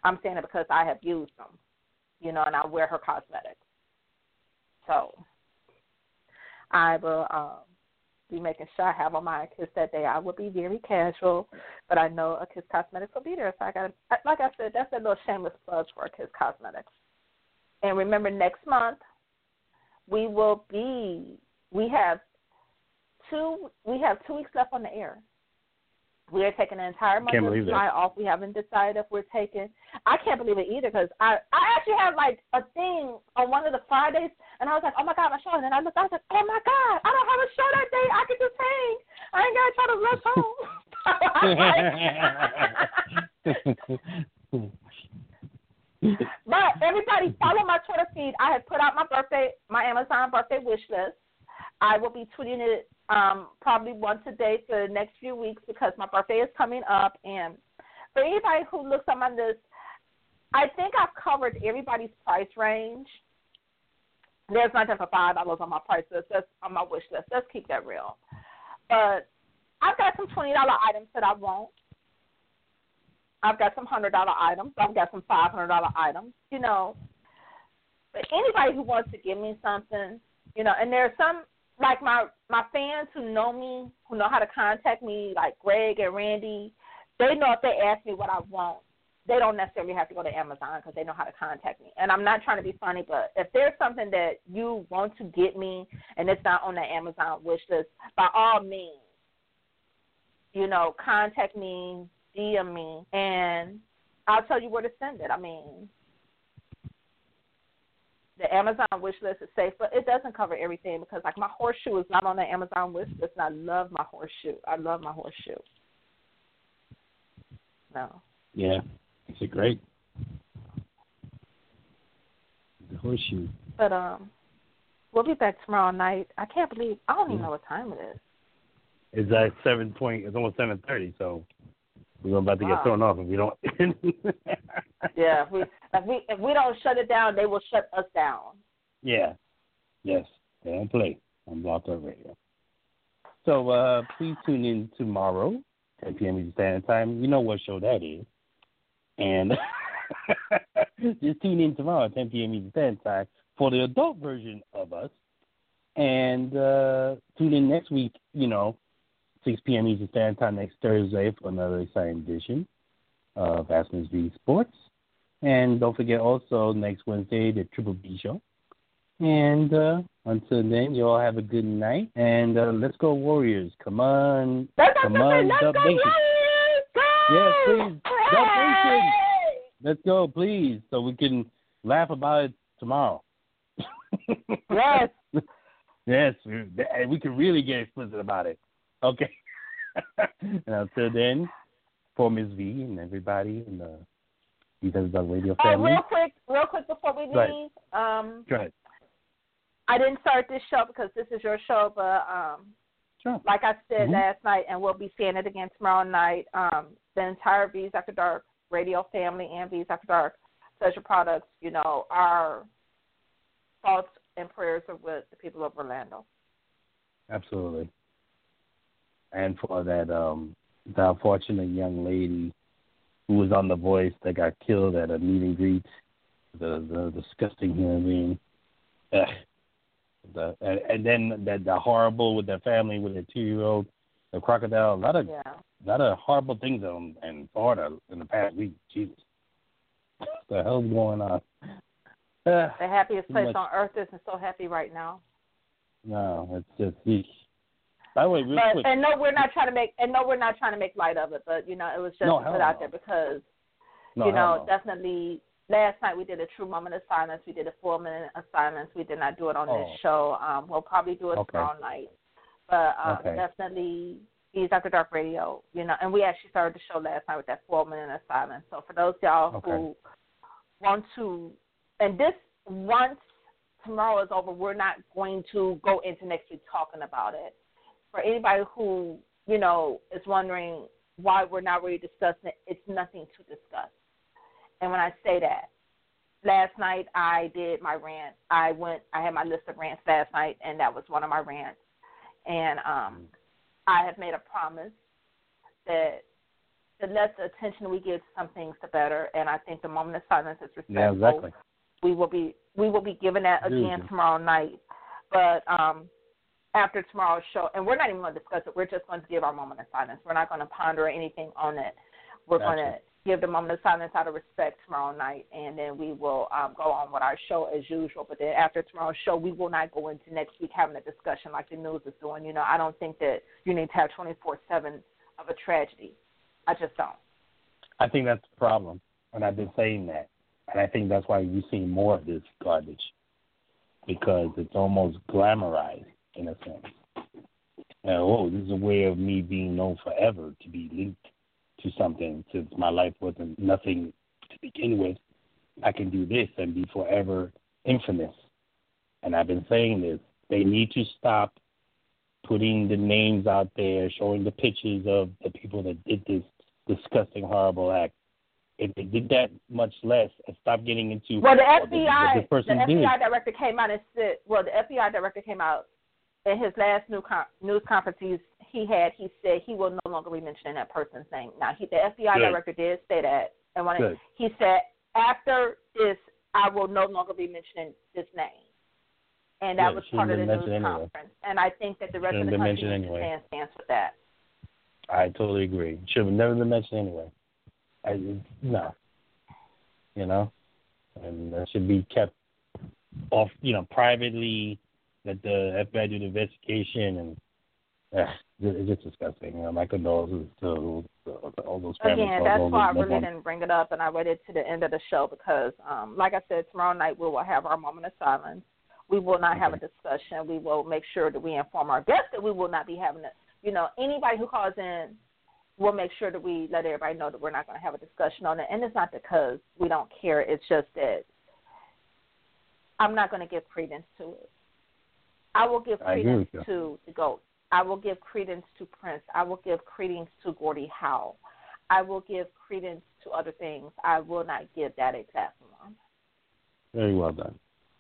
I'm saying it because I have used them, you know, and I wear her cosmetics. So I will um, be making sure I have on my Kiss that day. I will be very casual, but I know a Kiss Cosmetics will be there. So I got, like I said, that's a little shameless plug for a Kiss Cosmetics. And remember, next month we will be. We have two. We have two weeks left on the air. We are taking the entire month of July off. We haven't decided if we're taking. I can't believe it either because I, I actually had like a thing on one of the Fridays, and I was like, oh my God, my show. And then I looked, I was like, oh my God, I don't have a show that day. I can just hang. I ain't got to try to rush home. But everybody, follow my Twitter feed. I have put out my birthday, my Amazon birthday wish list. I will be tweeting it um, probably once a day for the next few weeks because my birthday is coming up. And for anybody who looks on my list, I think I've covered everybody's price range. There's nothing for five dollars on my price list. That's on my wish list. Let's keep that real. But I've got some twenty dollars items that I want. I've got some one hundred dollars items. I've got some five hundred dollars items, you know. But anybody who wants to give me something, you know, and there are some, like my, my fans who know me, who know how to contact me, like Greg and Randy, they know if they ask me what I want, they don't necessarily have to go to Amazon because they know how to contact me. And I'm not trying to be funny, but if there's something that you want to get me and it's not on the Amazon wish list, by all means, you know, contact me, D M me, and I'll tell you where to send it. I mean, the Amazon wish list is safe, but it doesn't cover everything because, like, my horseshoe is not on the Amazon wish list, and I love my horseshoe. I love my horseshoe. No. Yeah, it's a great the horseshoe. But um, we'll be back tomorrow night. I can't believe I don't even know what time it is. It's at seven point. It's almost seven thirty, so we're about to wow. get thrown off if we don't. Yeah, if we, if we if we don't shut it down, they will shut us down. Yeah. Yes. They don't play on Blog Talk Radio. So uh, please tune in tomorrow, ten p.m. Eastern Standard Time. You know what show that is. And just tune in tomorrow, ten p.m. Eastern Standard Time, for the adult version of us. And uh, tune in next week, you know, six p.m. Eastern Standard Time next Thursday for another exciting edition of Aspen's V Sports. And don't forget also next Wednesday, the Triple B Show. And uh, until then, you all have a good night. And uh, let's go Warriors. Come on. Let's Come go, on, let's Dub go, Nation. Warriors! Go! Yes, please. Dub Nation. Hey! Let's go, please, so we can laugh about it tomorrow. Yes. Yes, we, we can really get explicit about it. Okay. And until then, for Miz V and everybody in the Defensive Dog Radio family. Oh, real quick, real quick before we leave. Um, Go ahead. I didn't start this show because this is your show, but um, sure. like I said mm-hmm. last night, and we'll be seeing it again tomorrow night, um, the entire V's After Dark Radio family and V's After Dark Special Products, you know, our thoughts and prayers are with the people of Orlando. Absolutely. And for that, um, the unfortunate young lady who was on The Voice that got killed at a meet and greet, the, the disgusting human being. Uh, the, and, and then that the horrible with their family, with their two-year-old, the crocodile, a lot of, yeah. a lot of horrible things in, in Florida in the past week. Jesus. What the hell's going on? Uh, the happiest place much. on earth isn't so happy right now. No, it's just eesh. By the way, real but, quick. And no, we're not trying to make and no, we're not trying to make light of it. But you know, it was just no, to put no. out there because no, you know, no. definitely. Last night we did a true moment of silence. We did a four minute of silence. We did not do it on oh. this show. Um, we'll probably do it okay. tomorrow night. But um, okay. definitely, V's After Dark Radio. You know, and we actually started the show last night with that four minute of silence. So for those y'all okay. who want to, and this once tomorrow is over, we're not going to go into next week talking about it. For anybody who, you know, is wondering why we're not really discussing it, it's nothing to discuss. And when I say that, last night I did my rant. I went, I had my list of rants last night, and that was one of my rants. And um, I have made a promise that the less attention we give to some things, the better. And I think the moment of silence is respectful. Yeah, exactly. We will be we will be giving that again Mhm. tomorrow night. But um, after tomorrow's show, and we're not even going to discuss it. We're just going to give our moment of silence. We're not going to ponder anything on it. We're Gotcha. going to give the moment of silence out of respect tomorrow night, and then we will um, go on with our show as usual. But then after tomorrow's show, we will not go into next week having a discussion like the news is doing. You know, I don't think that you need to have twenty-four seven of a tragedy. I just don't. I think that's the problem, and I've been saying that. And I think that's why we see more of this garbage, because it's almost glamorized in a sense. And, oh, this is a way of me being known forever, to be linked to something, since my life wasn't nothing to begin with. I can do this and be forever infamous. And I've been saying this. They need to stop putting the names out there, showing the pictures of the people that did this disgusting, horrible act. If they did that much less and stop getting into well, the what F B I, this person the F B I did. director came out and said, well, the F B I director came out in his last new con- news conference he's, he had. He said he will no longer be mentioning that person's name. Now, he, the F B I Good. director did say that, and when it, Good. he said after this, I will no longer be mentioning this name. And that Yeah, was shouldn't part of the been news mentioned anyway. conference. And I think that the rest Shouldn't of the been country mentioned needs to anyway. stand stance with that. I totally agree. Should have never been mentioned anyway. I, no. You know? And that should be kept off, you know, privately, let the F B I do the investigation, and uh, it's just disgusting. You know, my condolences to, to all those families. Again, that's why I really didn't bring it up, and I waited to the end of the show because, um, like I said, tomorrow night we will have our moment of silence. We will not have a discussion. We will make sure that we inform our guests that we will not be having it. You know, anybody who calls in, we'll make sure that we let everybody know that we're not going to have a discussion on it. And it's not because we don't care. It's just that I'm not going to give credence to it. I will give credence to the GOAT. I will give credence to Prince. I will give credence to Gordie Howe. I will give credence to other things. I will not give that exact one. Very well done.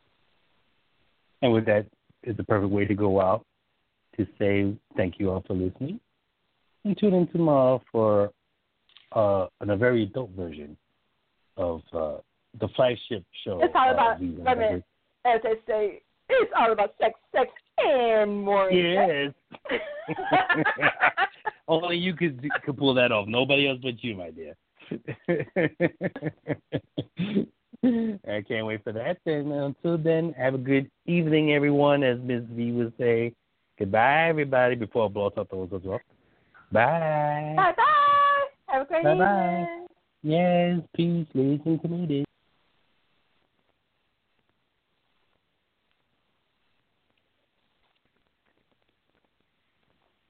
And with that is the perfect way to go out to say thank you all for listening. And tune in tomorrow for uh, a very adult version of uh, the flagship show. It's all about, uh, wait a minute, as they say, it's all about sex, sex, and more. Yes. Only you could, could pull that off. Nobody else but you, my dear. I can't wait for that. And until then, have a good evening, everyone, as Miss V would say. Goodbye, everybody, before I blow up those as well. Bye. Bye-bye. Have a great Bye-bye. evening. Yes, peace, ladies and comedians.